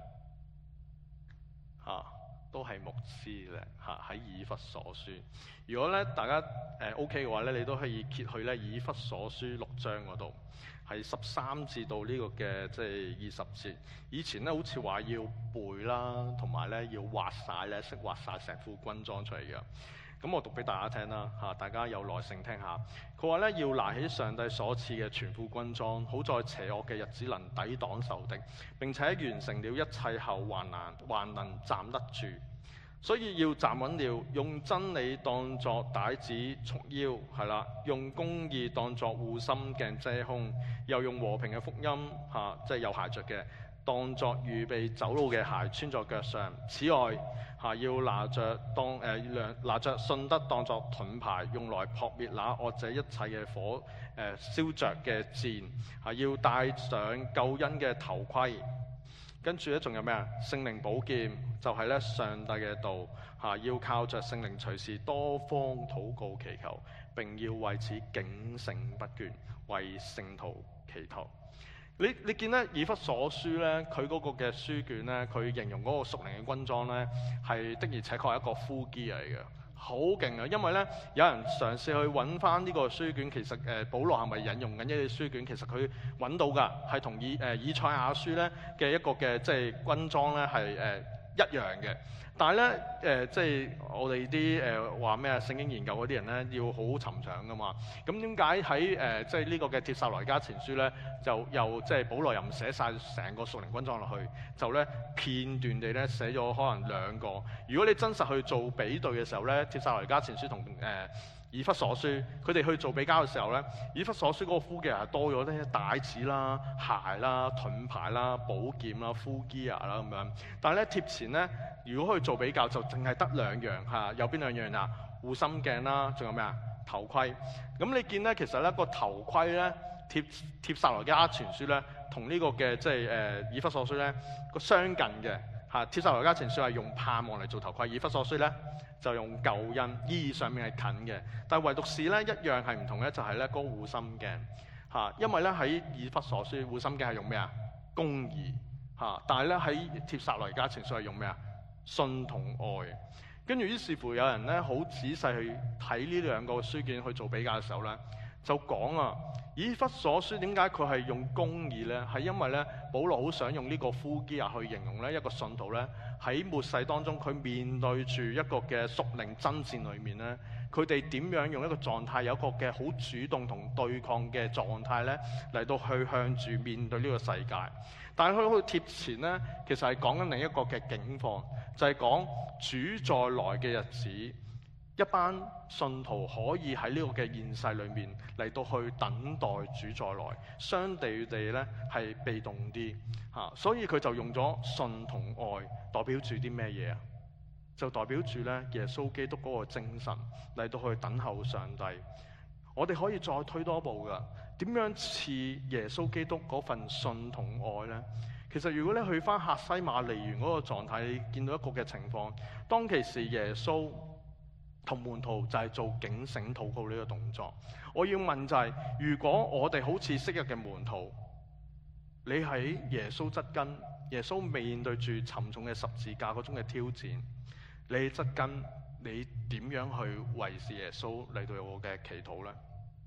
嚇，都係牧師咧嚇，喺以弗所書。如果咧大家誒、呃、OK 嘅話咧，你都可以揭去咧以弗所書六章嗰度。係十三至到呢個嘅即係二十節。以前咧好似話要背啦，同埋咧要畫晒咧，識畫晒成副軍裝出嚟嘅。咁我讀俾大家聽啦嚇，大家有耐性聽下。佢話咧要拿起上帝所賜嘅全副軍裝，好在邪惡嘅日子能抵擋仇敵，並且完成了一切後還難還能站得住。所以要站穩了，用真理當作帶子束腰，係啦，用公義當作護心鏡遮胸，又用和平嘅福音嚇、啊，即係有鞋着嘅，當作預備走路嘅鞋穿在腳上。此外嚇、啊，要拿着當誒兩、呃、拿着信德當作盾牌，用來撲滅那惡者一切嘅火誒燒着嘅箭嚇，要戴上救恩嘅頭盔。跟住咧，仲有咩啊？聖靈寶劍就係咧上帝嘅道嚇，要靠着聖靈隨時多方禱告祈求，並要為此警醒不倦，為聖徒祈禱。你你見咧以弗所書咧，佢嗰個嘅書卷咧，佢形容嗰個屬靈嘅軍裝咧，係的而且確係一個 full gear 嚟嘅。好勁啊！因為咧，有人嘗試去揾翻呢個書卷，其實誒、呃，保羅係咪引用緊一啲書卷？其實佢揾到㗎，係同以誒、呃、以賽亞書咧嘅一個嘅即係軍裝咧係誒一樣嘅。但係咧誒，即係我哋啲誒話咩啊？聖經研究嗰啲人咧，要好好尋長㗎嘛。咁點解喺誒即係呢個嘅帖撒羅尼迦前書咧，就又即係保羅又唔寫晒成個屬靈軍裝落去，就咧片段地咧寫咗可能兩個。如果你真實去做比對嘅時候咧，帖撒羅尼迦前書同誒、呃、以弗所書，佢哋去做比較嘅時候咧，以弗所書嗰個 full gear係多咗啲帶子啦、鞋啦、盾牌啦、寶劍啦、full gear 啦咁樣。但係咧貼前咧，如果去做比較，就淨係得兩樣嚇，有邊兩樣啊？護心鏡啦，仲有咩啊？頭盔。咁你見咧，其實咧個頭盔咧，帖帖撒羅尼迦前書咧，同呢個嘅即係誒以弗所書咧個相近嘅嚇。帖撒羅尼迦前書係用盼望嚟做頭盔，以弗所書咧就用救恩，意義上面係近嘅。但係唯獨是咧一樣係唔同咧，就係咧嗰個護心鏡嚇。因為咧喺以弗所書護心鏡係用咩啊？公義嚇。但係咧喺帖撒羅尼迦前書係用咩啊？信同愛。跟住於是乎有人咧好仔細去睇呢兩個書卷去做比較嘅時候咧，就講啊，以弗所書點解佢係用公義咧？係因為咧保羅好想用呢個 full gear去形容咧一個信徒咧喺末世當中，佢面對住一個嘅屬靈爭戰裏面咧，佢哋點樣用一個狀態，有一個嘅好主動同對抗嘅狀態咧嚟到去向住面對呢個世界。但係佢去貼前咧，其實係講緊另一個嘅境況，就係講主再來嘅日子，一班信徒可以喺呢個嘅現世裏面嚟到去等待主再來，相對地咧係被動啲嚇，所以佢就用咗信同愛，代表住啲咩嘢啊？就代表住咧耶穌基督嗰個精神嚟到去等候上帝。我哋可以再推多一步噶，點樣似耶穌基督嗰份信同愛呢？其實如果你去翻客西馬尼園嗰個狀態，你見到一個嘅情況，當其時耶穌同門徒就係做警醒禱告呢個動作。我要問就係、是，如果我哋好似昔日嘅門徒，你喺耶穌側跟，耶穌面對住沉重嘅十字架嗰種嘅挑戰，你側跟，你點樣去維持耶穌嚟到我嘅祈禱呢？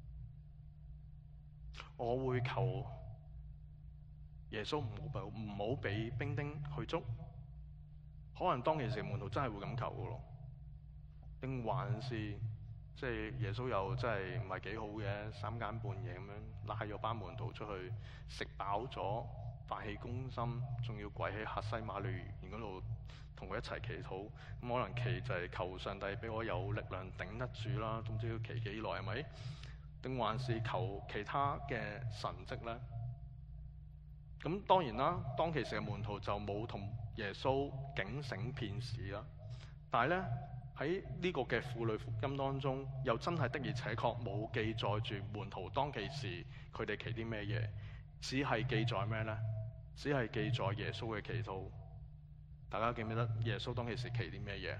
我會求耶穌唔好唔好俾兵丁去捉，可能當其時門徒真係會咁求嘅咯，定還是即係耶穌又真係唔係幾好嘅，三更半夜咁樣拉咗班門徒出去食飽咗，飯氣攻心，仲要跪喺客西馬尼園嗰度同佢一齊祈禱，咁可能祈就係求上帝俾我有力量頂得住啦，都唔知要祈幾耐係咪？定還是求其他嘅神蹟呢？咁當然啦，當其時嘅門徒就冇同耶穌警醒片時啦。但係呢， 喺呢個嘅婦女福音當中，又真係的而且確冇記載住門徒當其時佢哋祈啲咩嘢，只係記載咩呢？只係記載耶穌嘅祈禱。大家記唔記得耶穌當其時祈啲咩嘢？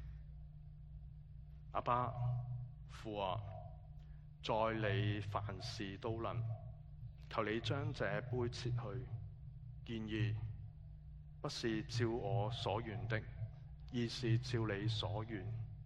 阿爸父啊，在你凡事都能，求你將這杯撤去，然而不是照我所願的，而是照你所願。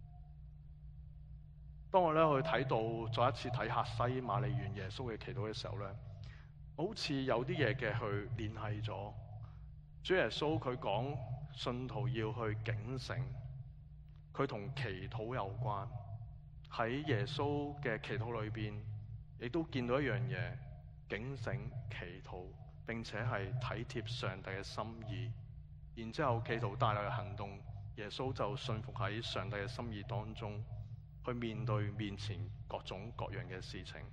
當我咧去睇到再一次睇客西馬尼園耶穌嘅祈禱嘅時候咧，好似有啲嘢嘅去聯繫咗。主耶穌佢講信徒要去警醒，佢同祈禱有關。喺耶穌嘅祈禱裏邊，亦都見到一樣嘢：警醒、祈禱，並且係體貼上帝嘅心意。然之後祈禱帶來嘅行動，耶穌就信服喺上帝嘅心意當中，去面對面前各種各樣嘅事情。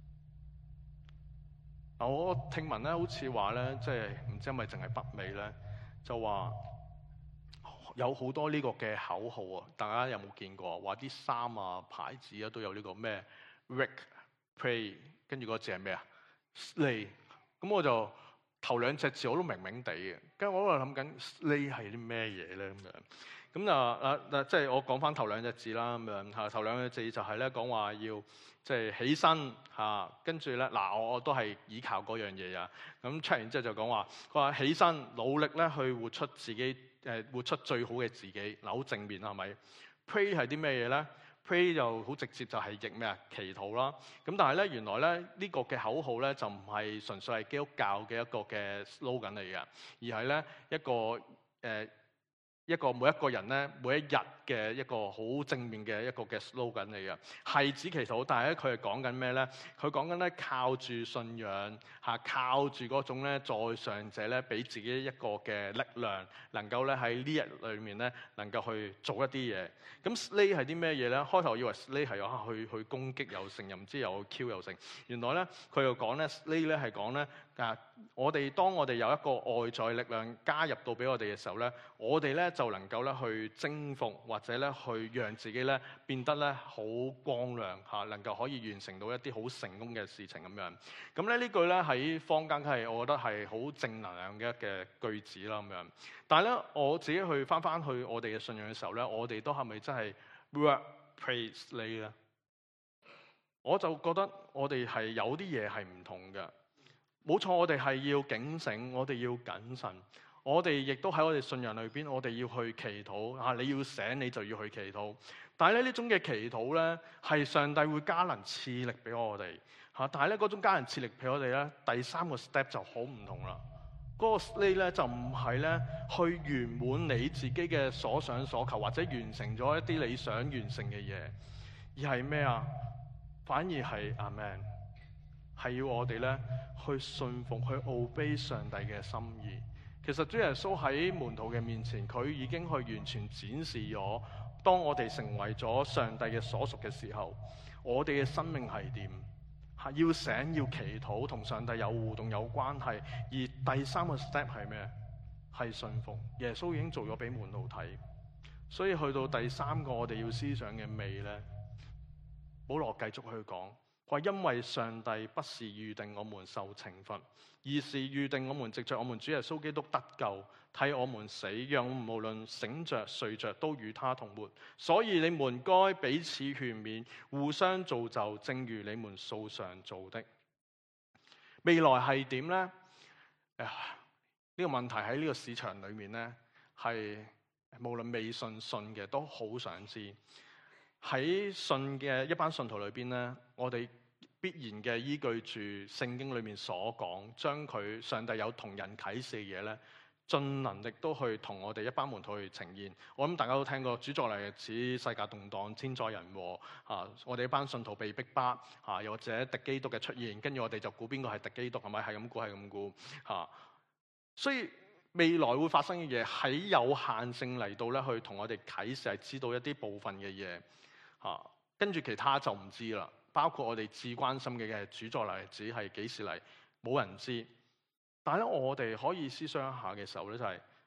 嗱，我聽聞咧，好似話咧，即係唔知係咪淨係北美咧，就話有好多呢個嘅口號啊！大家有冇見過？話啲衫啊、牌子啊都有呢個咩 Rick Pray， 跟住嗰個字係咩啊 Slay。咁我就頭兩隻字我都明明地嘅，跟住我喺度諗緊 Slay 係啲咩嘢咧咁樣。咁啊啊啊！即係我講翻頭兩隻字啦，咁樣嚇。頭兩隻字就係咧講話要即係起身嚇，跟住咧嗱，我我都係依靠嗰樣嘢啊。咁出完之後就講話，佢話起身努力咧去活出自己誒，活出最好嘅自己，嗱好正面係咪 ？Pray 係啲咩嘢咧 ？Pray 就好直接就係譯咩啊？祈禱啦。咁但係咧原來咧呢個嘅口號咧就唔係純粹係基督教嘅一個嘅 slogan 嚟嘅，而係咧一個誒。呃一個每一個人咧，每一日嘅一個好正面嘅一個嘅 slogan 嚟嘅，係指祈禱，但係咧佢係講緊咩咧？佢講緊咧靠住信仰嚇，靠住嗰種咧在上者咧，俾自己一個嘅力量，能夠咧喺呢日裏面咧，能夠去做一啲嘢。咁 slay 係啲咩嘢咧？開頭以為 slay 係啊去去攻擊又成，又唔知有 Q 又成。原來咧佢又講咧 slay 咧係講咧啊，我哋當我哋有一個外在力量加入到俾我哋嘅時候咧，我哋咧就能夠咧去征服或者咧去讓自己咧變得咧好光亮嚇，能夠可以完成到一啲好成功嘅事情咁樣。咁咧呢句咧喺坊間係我覺得係好正能量嘅嘅句子啦咁樣。但係咧我自己去翻翻去我哋嘅信仰嘅時候咧，我哋都係咪真係 work praise 你咧？我就覺得我哋係有啲嘢係唔同嘅。冇錯，我哋係要警醒，我哋要謹慎，我哋亦都喺我哋信仰裏邊，我哋要去祈禱嚇。你要醒，你就要去祈禱。但係咧呢種嘅祈禱咧，係上帝會加能賜力俾我哋嚇。但係咧嗰種加能賜力俾我哋咧，第三個 step 就好唔同啦。嗰個 step 咧就唔係咧去圓滿你自己嘅所想所求，或者完成咗一啲你想完成嘅嘢，而係咩啊？反而係阿們。係要我哋咧去信服、去 obey 上帝嘅心意。其實主耶穌喺門徒嘅面前，佢已經去完全展示咗，當我哋成為咗上帝嘅所屬嘅時候，我哋嘅生命係點？係要醒、要祈禱，同上帝有互動、有關係。而第三個 step 係咩？係信服。耶穌已經做咗俾門徒睇。所以去到第三個我哋要思想嘅味咧，保羅繼續去講。話因為上帝不是預定我們受懲罰，而是預定我們藉着我們主耶穌基督得救，替我們死，讓我們無論醒着睡着都與他同活。所以你們該彼此勸勉，互相造就，正如你們素常做的。未來係點呢？呢、呢個問題喺呢個市場裏面呢，係無論未信信嘅都好想知。喺信嘅一班信徒裏邊呢，我哋必然嘅依據住聖經裏面所講，將佢上帝有同人啟示嘅嘢咧，盡能力都去同我哋一班門徒去呈現。我諗大家都聽過主作嚟指世界動盪、天災人禍啊，我哋一班信徒被逼迫啊，又或者敵基督嘅出現，跟住我哋就估邊個係敵基督，係咪係咁估係咁估嚇？所以未來會發生嘅嘢喺有限性嚟到咧，去同我哋啟示係知道一啲部分嘅嘢。嚇，跟住其他就唔知啦。包括我哋至關心嘅嘅主作嚟，只係幾時嚟，冇人知。但係咧，我哋可以思想一下嘅時候咧，就係、是、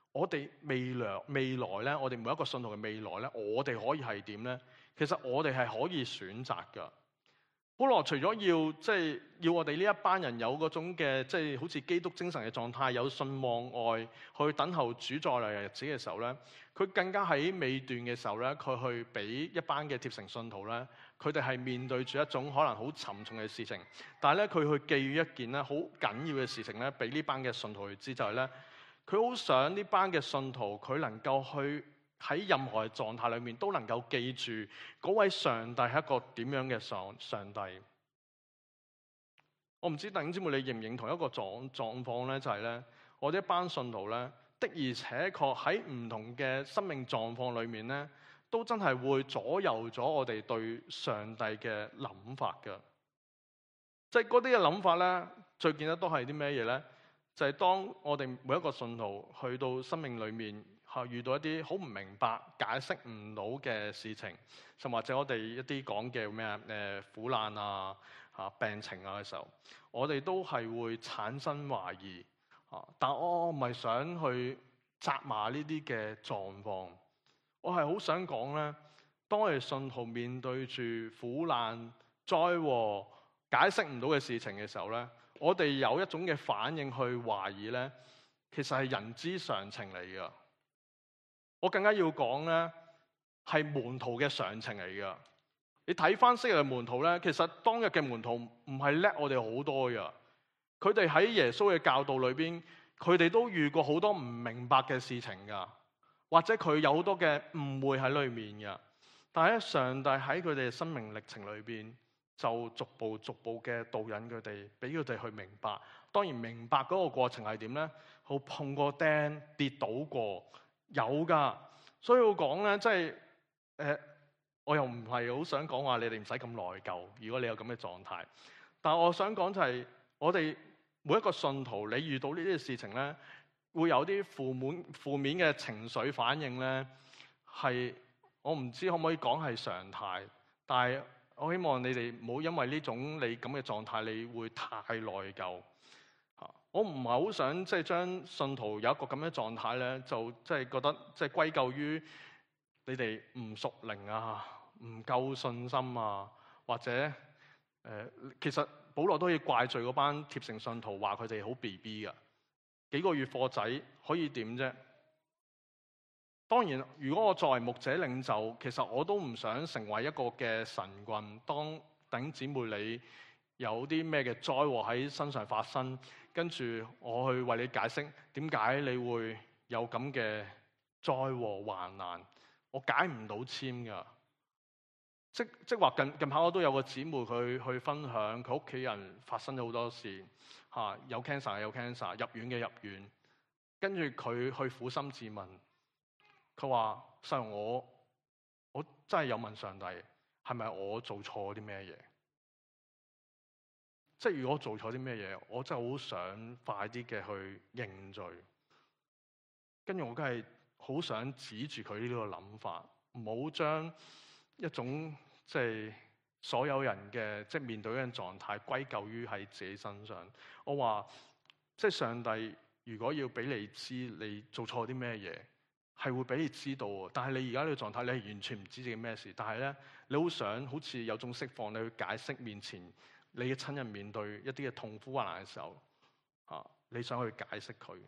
我哋未來未來咧，我哋每一個信徒嘅未來咧，我哋可以係點咧？其實我哋係可以選擇噶。保羅除咗要即係、就是、要我哋呢一班人有嗰種嘅即係好似基督精神嘅狀態，有信望愛去等候主再來嘅日子嘅時候咧，佢更加喺尾段嘅時候咧，佢去俾一班嘅貼城信徒咧，佢哋係面對住一種可能好沉重嘅事情，但係咧佢去寄予一件咧好緊要嘅事情咧，俾呢班嘅信徒去知，就係咧，佢好想呢班嘅信徒佢能夠去喺任何嘅狀態裏面都能夠記住嗰位上帝係一個點樣嘅上上帝。我唔知弟兄姊妹你認唔認同一個狀狀況咧，就係咧，我哋一班信徒咧的而且確喺唔同嘅生命狀況裏面咧，都真係會左右咗我哋對上帝嘅諗法㗎。即係嗰啲嘅諗法咧，最見得都係啲咩嘢咧？就係當我哋每一個信徒去到生命裏面，係遇到一啲好唔明白、解釋唔到嘅事情，甚或者我哋一啲講嘅咩啊，誒苦難啊、嚇病情啊嘅時候，我哋都係會產生懷疑啊。但我唔係想去責罵呢啲嘅狀況，我係好想講咧，當我哋信徒面對住苦難、災禍、解釋唔到嘅事情嘅時候咧，我哋有一種嘅反應去懷疑咧，其實係人之常情嚟噶。我更加要講咧，係門徒嘅常情嚟噶。你睇翻昔日嘅門徒咧，其實當日嘅門徒唔係叻我哋好多噶。佢哋喺耶穌嘅教導裏邊，佢哋都遇過好多唔明白嘅事情噶，或者佢有好多嘅誤會喺裏面噶。但係咧，上帝喺佢哋嘅生命歷程裏邊，就逐步逐步嘅導引佢哋，俾佢哋去明白。當然明白嗰個過程係點咧？好碰過釘、跌倒過，有噶。所以我講咧，即係誒，我又唔係好想講話你哋唔使咁內疚。如果你有咁嘅狀態，但係我想講就係，我哋每一個信徒，你遇到呢啲事情咧，會有啲負面負面嘅情緒反應咧，係我唔知可唔可以講係常態，但係。我希望你哋唔好因為呢種你咁嘅狀態，你會太內疚。我唔係好想即係將信徒有一個咁嘅狀態咧，就即係覺得即係歸咎於你哋唔屬靈啊、唔夠信心啊，或者誒、呃，其實保羅都可以怪罪嗰班貼城信徒，話佢哋好 B B 噶，幾個月貨仔可以點啫？當然，如果我作為牧者領袖，其實我都唔想成為一個嘅神棍。當弟兄姊妹你有啲咩嘅災禍喺身上發生，跟住我去為你解釋點解你會有咁嘅災禍患難，我解唔到籤噶。即即話近近排我都有個姊妹佢去分享，佢屋企人發生咗好多事嚇，有 cancer 有 cancer，入院嘅入院，跟住佢去苦心自問。佢話：細路，我我真係有問上帝，係咪我做錯啲咩嘢？即係如果我做錯啲咩嘢，我真係好想快啲嘅去認罪。跟住我梗係好想指住佢呢個諗法，唔好將一種即係所有人嘅即係面對嘅狀態歸咎於喺自己身上。我話即係上帝，如果要俾你知你做錯啲咩嘢，係會俾你知道，但係你而家呢個狀態，你係完全唔知自己咩事。但係咧，你好想好似有種釋放，你去解釋面前你嘅親人面對一啲嘅痛苦患難嘅時候，啊，你想去解釋佢。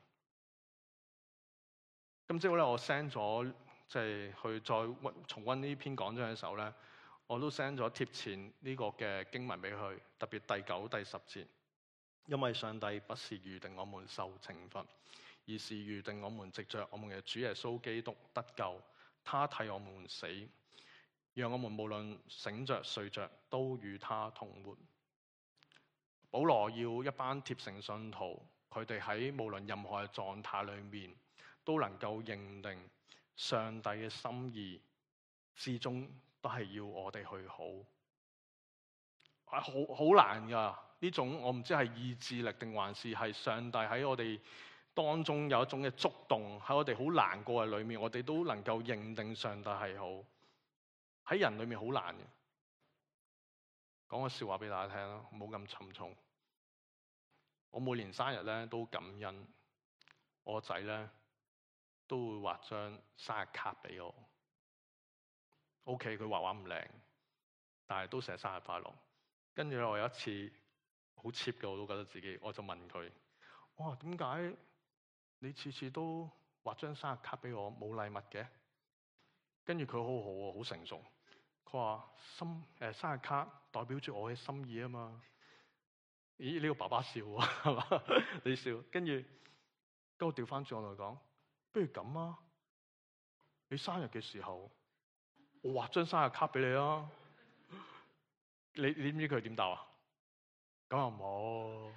咁之後咧，我 send 咗即係去再溫重溫呢篇講章嘅時候咧，我都 send 咗貼前呢個嘅經文俾佢，特別第九、第十節，因為上帝不是預定我們受懲罰，而是預定我們藉着我們嘅主耶穌基督得救，他替我們死，讓我們無論醒着睡着都與他同活。保羅要一班貼城信徒，佢哋喺無論任何嘅狀態裏面，都能夠認定上帝嘅心意，始終都係要我哋去好。係好好難噶，呢種我唔知係意志力定還是係上帝喺我哋當中有一種嘅觸動，喺我哋好難過嘅裏面，我哋都能夠認定上帝係好。喺人裏面好難嘅。講個笑話俾大家聽啦，唔好咁沉重。我每年生日咧都感恩，我個仔咧都會畫張生日卡俾我。O.K. 佢畫畫唔靚，但係都寫生日快樂。跟住咧，我有一次好 cheap 嘅，我都覺得自己，我就問佢：哇，點解你次次都畫張生日卡俾我，冇禮物嘅？跟住佢好好喎，好成熟。佢話心誒、呃、生日卡代表住我嘅心意啊嘛。咦？呢、這個爸爸笑喎，係嘛？你笑。跟住，跟我調翻轉我嚟講，不如咁啊！你生日嘅時候，我畫張生日卡俾你啊！你你知唔知佢點答啊？咁又冇。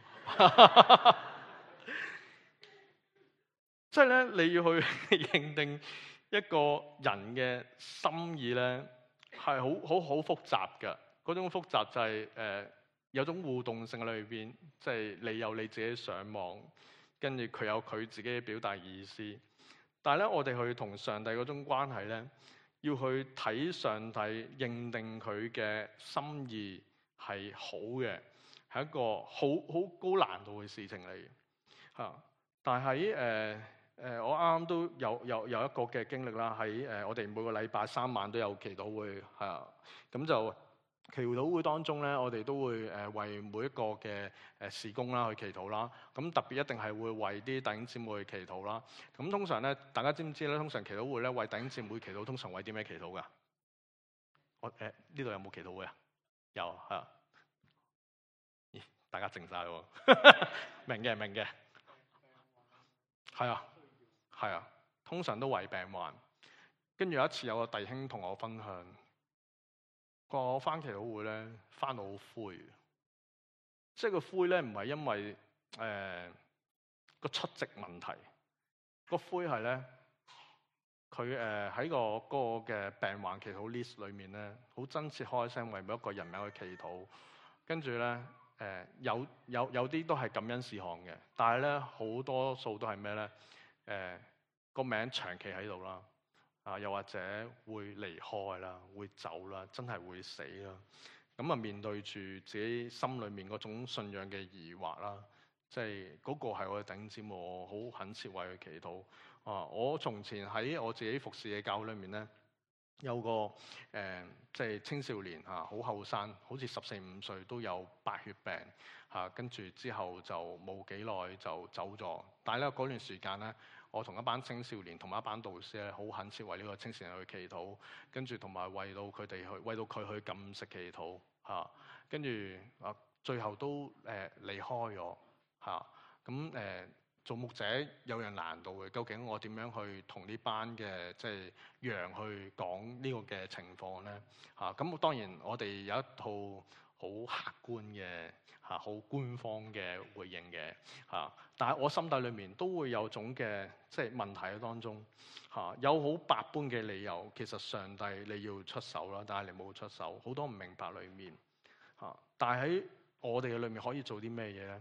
即係咧，你要去認定一個人嘅心意咧，係好好好複雜嘅。嗰種複雜就係、是、誒、呃、有種互動性喺裏邊，即係你有你自己上網，跟住佢有佢自己嘅表達意思。但係咧，我哋去同上帝嗰種關係咧，要去睇上帝，認定佢嘅心意係好嘅，係一個好好高難度嘅事情嚟嘅嚇。但係喺誒誒，我啱啱都有有有一個嘅經歷啦。喺誒、呃，我哋每個禮拜三晚都有祈禱會嚇，咁、啊、就祈禱會當中咧，我哋都會誒、呃、為每一個嘅誒事工啦去祈禱啦。咁特別一定係會為啲弟兄姊妹去祈禱啦。咁通常咧，大家知唔知咧？通常祈禱會咧為弟兄姊妹祈禱，通常為啲咩祈禱㗎？我誒呢度有冇祈禱會啊？有嚇。咦？大家靜晒喎。明嘅，明嘅。係啊。係啊，通常都為病患。跟住有一次有個弟兄同我分享，佢話我翻祈禱會咧，翻到好灰。即係個灰咧，唔係因為誒個、呃、出席問題，個灰係咧，佢誒喺個嗰、嗰個嘅病患祈禱 list 裏面咧，好真切開聲為每一個人名去祈禱。跟住咧誒有有有啲都係感恩事項嘅，但係咧好多數都係咩咧？誒、呃、個名長期喺度啦，啊又或者會離開啦，會走啦，真係會死啦。咁啊面對住自己心裏面嗰種信仰嘅疑惑啦，即係嗰個係我嘅弟兄姊妹，我好懇切為佢祈禱。啊，我從前喺我自己服侍嘅教會裏面咧，有個誒即係青少年嚇，好後生，好似十四五歲都有白血病嚇，跟、啊、住之後就冇幾耐就走咗。但係咧嗰段時間咧，我同一班青少年同埋一班導師咧，好懇切為呢個青少年去祈禱，跟住同埋為到佢哋去，為到佢去禁食祈禱嚇，跟住啊最後都誒、呃、離開咗嚇。咁、啊、誒、呃、做牧者有樣難度嘅，究竟我點樣去同呢班嘅即係羊去講呢個嘅情況咧嚇？咁、啊、當然我哋有一套好客觀嘅嚇、好官方嘅回應嘅嚇、啊，但係我心底裏面都會有種嘅即係問題喺當中嚇、啊，有好百般嘅理由，其實上帝你要出手啦，但係你冇出手，好多唔明白裏面嚇、啊，但係喺我哋嘅裏面可以做啲咩嘢咧？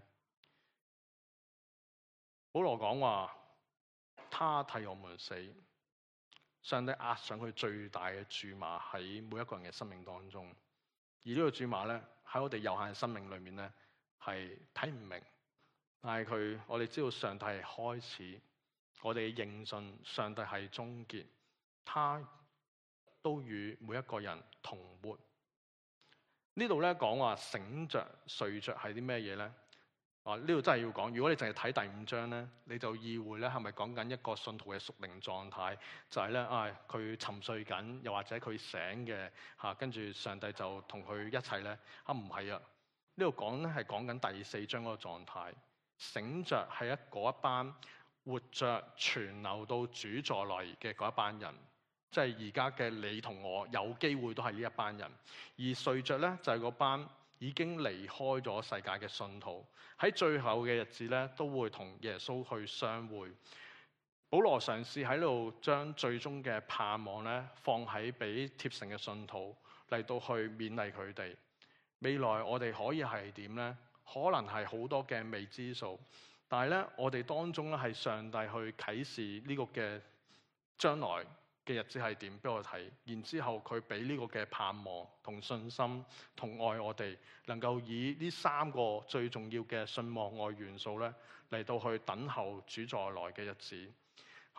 保羅講話，他替我們死，上帝壓上去最大嘅注碼喺每一個人嘅生命當中。而呢個注碼咧，喺我哋有限嘅生命裏面咧，係睇唔明。但係佢，我哋知道上帝係開始，我哋認信上帝係終結，他都與每一個人同活。呢度咧講話醒着睡着係啲咩嘢咧？啊，呢度真係要講。如果你淨係睇第五章咧，你就意會咧係咪講緊一個信徒嘅屬靈狀態？就係、是、咧，啊、哎，佢沉睡緊，又或者佢醒嘅嚇，跟、啊、住上帝就同佢一齊咧。啊，唔係啊，呢度講咧係講緊第四章嗰個狀態。醒着係一嗰一班活着存留到主再來嘅嗰一班人，即係而家嘅你同我有機會都係呢一班人。而睡着咧就係、是、嗰班已經離開咗世界嘅信徒，喺最後嘅日子咧，都會同耶穌去相會。保羅嘗試喺度將最終嘅盼望咧，放喺俾貼城嘅信徒嚟到去勉勵佢哋。未來我哋可以係點咧？可能係好多嘅未知數，但係咧，我哋當中咧係上帝去啟示呢個嘅將來嘅日子係點俾我睇，然之後佢俾呢個嘅盼望同信心同愛我哋，能夠以呢三個最重要嘅信望愛元素咧嚟到去等候主再來嘅日子嚇。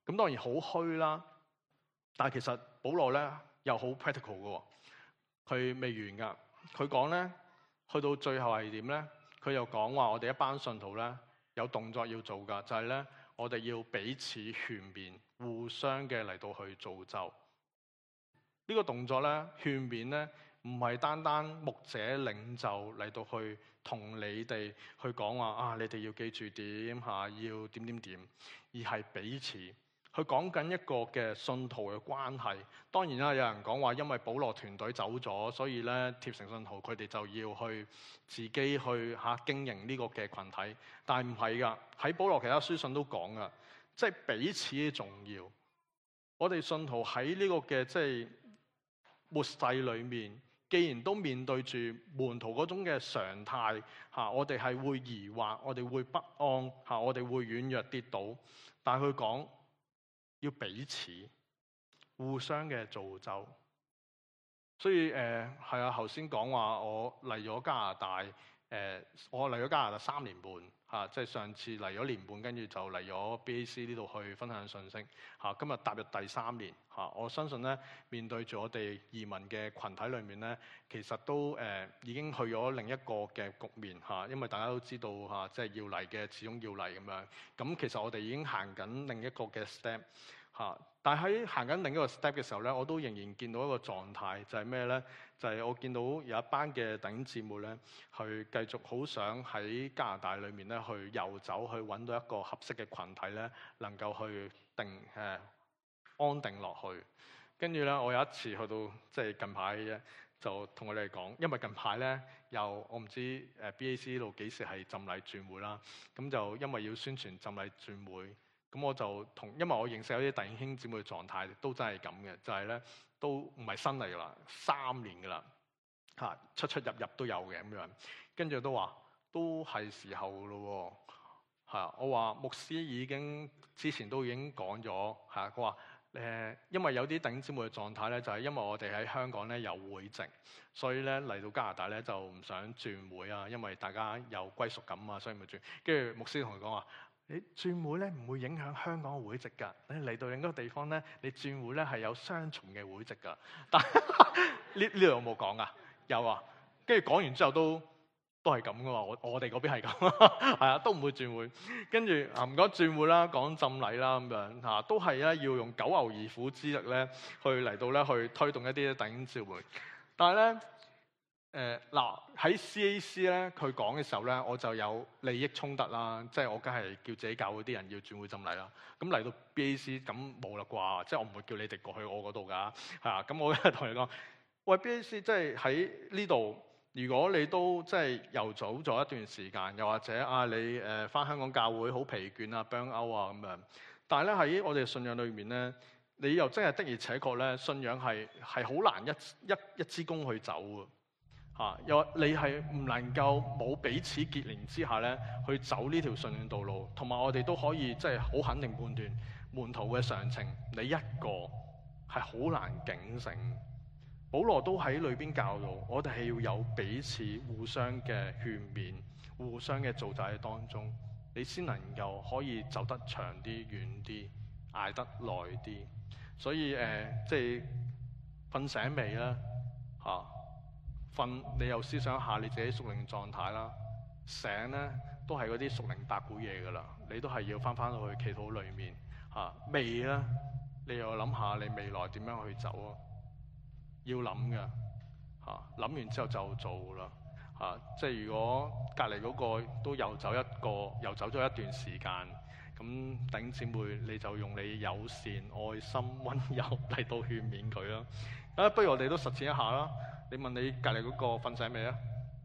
咁當然好虛啦，但係其實保羅咧又好 practical 嘅，佢未完噶。佢講咧，去到最後係點咧？佢又講話我哋一班信徒咧有動作要做噶，就係咧我哋要彼此勸勉，互相嘅嚟到去造就。呢個動作咧，勸勉咧，唔係單單牧者領袖嚟到去同你哋去講話啊，你哋要記住點嚇，要點點點，而係彼此。佢講緊一個嘅信徒嘅關係。當然啦，有人講話因為保羅團隊走咗，所以咧貼城信徒佢哋就要去自己去嚇經營呢個嘅群體。但係唔係㗎，喺保羅其他書信都講㗎，即係彼此嘅重要。我哋信徒喺呢個嘅即係末世裏面，既然都面對住門徒嗰種嘅常態嚇，我哋係會疑惑，我哋會不安嚇，我哋會軟弱跌倒。但係佢講要彼此互相嘅造就。所以誒係啊，頭先講話我嚟咗加拿大誒、呃，我嚟咗加拿大三年半嚇，即係上次嚟咗年半，跟住就嚟咗 B A C 呢度去分享信息嚇。今日踏入第三年嚇，我相信咧面對住我哋移民嘅群體裏面咧，其實都誒、呃、已經去咗另一個嘅局面嚇，因為大家都知道嚇，即係要嚟嘅始終要嚟咁樣。咁其實我哋已經行緊另一個嘅 step 嚇。但係喺行緊另一個 step 嘅時候咧，我都仍然見到一個狀態，就係咩咧？就係、是、我見到有一班嘅弟兄姊妹咧，去繼續好想喺加拿大裏面咧去遊走，去揾到一個合適嘅群體咧，能夠去定誒、呃、安定落去。跟住咧，我有一次去到即係近排嘅，就同我哋講，因為近排咧又我唔知誒 B A C 呢度幾時係浸禮轉會啦，咁就因為要宣傳浸禮轉會。咁我就同，因為我認識有啲弟兄姊妹嘅狀態都真係咁嘅，就係、是、咧都唔係新嚟噶啦，三年噶啦嚇，出出入入都有嘅咁樣。跟住都話都係時候咯喎嚇。我話牧師已經之前都已經講咗嚇，佢話誒，因為有啲弟兄姊妹嘅狀態咧，就係、是、因為我哋喺香港咧有會籍，所以咧嚟到加拿大咧就唔想轉會啊，因為大家有歸屬感啊，所以咪轉。跟住牧師同佢講話。你轉會咧唔會影響香港嘅會籍㗎，你嚟到另一個地方咧，你轉會咧係有雙重嘅會籍㗎。但呢呢度有冇講啊？有啊。跟住講完之後都都係咁㗎嘛，我我哋嗰邊係咁，係啊，都唔會轉會。跟住啊唔講轉會啦，講浸禮啦咁樣嚇，都係咧要用九牛二虎之力咧去嚟到咧去推動一啲弟兄姊妹。但係咧。誒嗱喺 C A C 咧，佢講嘅時候咧，我就有利益衝突啦，即係我梗係叫自己教嗰啲人要轉會浸禮啦。咁嚟到 B A C 咁冇啦啩，即係我唔會叫你哋過去我嗰度㗎，係啊。咁我同你講，喂 B A C 即係喺呢度，如果你都即係遊走咗一段時間，又或者啊你誒返香港教會好疲倦啊 burn out 啊咁樣，但係咧喺我哋信仰裏面咧，你又真係的而且確咧，信仰係係好難一一一支公去走㗎。嚇！又你係唔能夠冇彼此結連之下咧，去走呢條信仰道路，同埋我哋都可以即係好肯定判斷門徒嘅常情，你一個係好難警醒。保羅都喺裏邊教導我哋係要有彼此互相嘅勸勉、互相嘅造就喺當中，你先能夠可以走得長啲、遠啲、捱得耐啲。所以誒、呃，即係瞓醒未啦？嚇、啊！瞓，你又思想下你自己屬靈狀態啦。醒咧都係嗰啲屬靈百股嘢噶啦，你都係要翻翻到去祈禱裏面嚇。未咧，你又諗下你未來點樣去走啊？要諗嘅嚇，諗完之後就做啦嚇。即係如果隔離嗰個都遊走一個，遊走咗一段時間，咁弟兄姊妹你就用你友善、愛心、溫柔嚟到勸勉佢啦。啊，不如我哋都實踐一下啦。你問你隔離嗰個瞓醒未啊？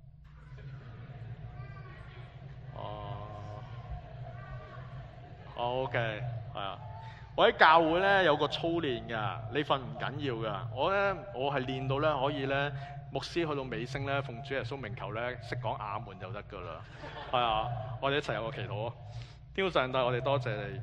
哦、uh, ，OK，係啊。我喺教會咧有個操練㗎，你瞓唔緊要㗎。我咧我係練到咧可以咧，牧師去到尾聲咧，奉主耶穌名求咧，識講阿門就得㗎啦。係啊，我哋一齊有個祈禱。天父上帝，我哋多謝你，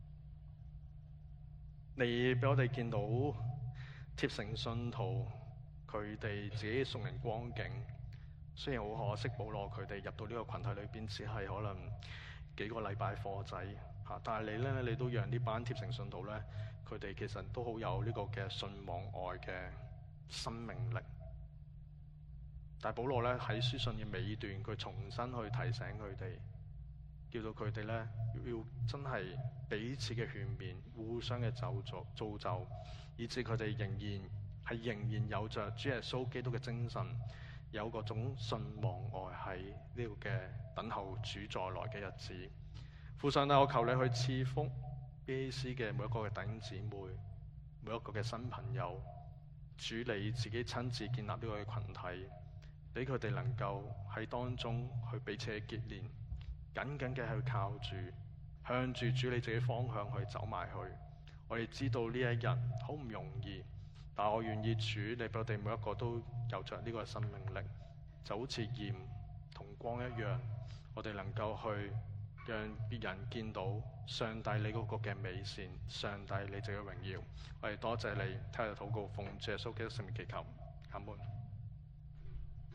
你俾我哋見到貼城信徒。佢哋自己屬靈光景，雖然好可惜，保羅佢哋入到呢個群體裏邊，只係可能幾個禮拜課仔嚇，但係你咧，你都讓呢班貼城信徒咧，佢哋其實都好有呢個嘅信望愛嘅生命力。但係保羅咧喺書信嘅尾段，佢重新去提醒佢哋，叫到佢哋咧要真係彼此嘅勸勉，互相嘅造就造就，以致佢哋仍然係仍然有着主耶穌基督嘅精神，有嗰種信望愛喺呢個嘅等候主再來嘅日子。父上帝，我求你去賜福 B A C 嘅每一個嘅弟兄姊妹，每一個嘅新朋友，主你自己親自建立呢個嘅群體，俾佢哋能夠喺當中去彼此嘅結連，緊緊嘅去靠住，向住主你自己方向去走埋去。我哋知道呢一日好唔容易，但我願意主你俾我哋每一個都有着呢個生命力，就好似鹽同光一樣，我哋能夠去讓別人見到上帝你嗰個嘅美善，上帝你自己嘅榮耀。我哋多謝你，聽日禱告，奉主耶穌基督聖名祈求，阿門。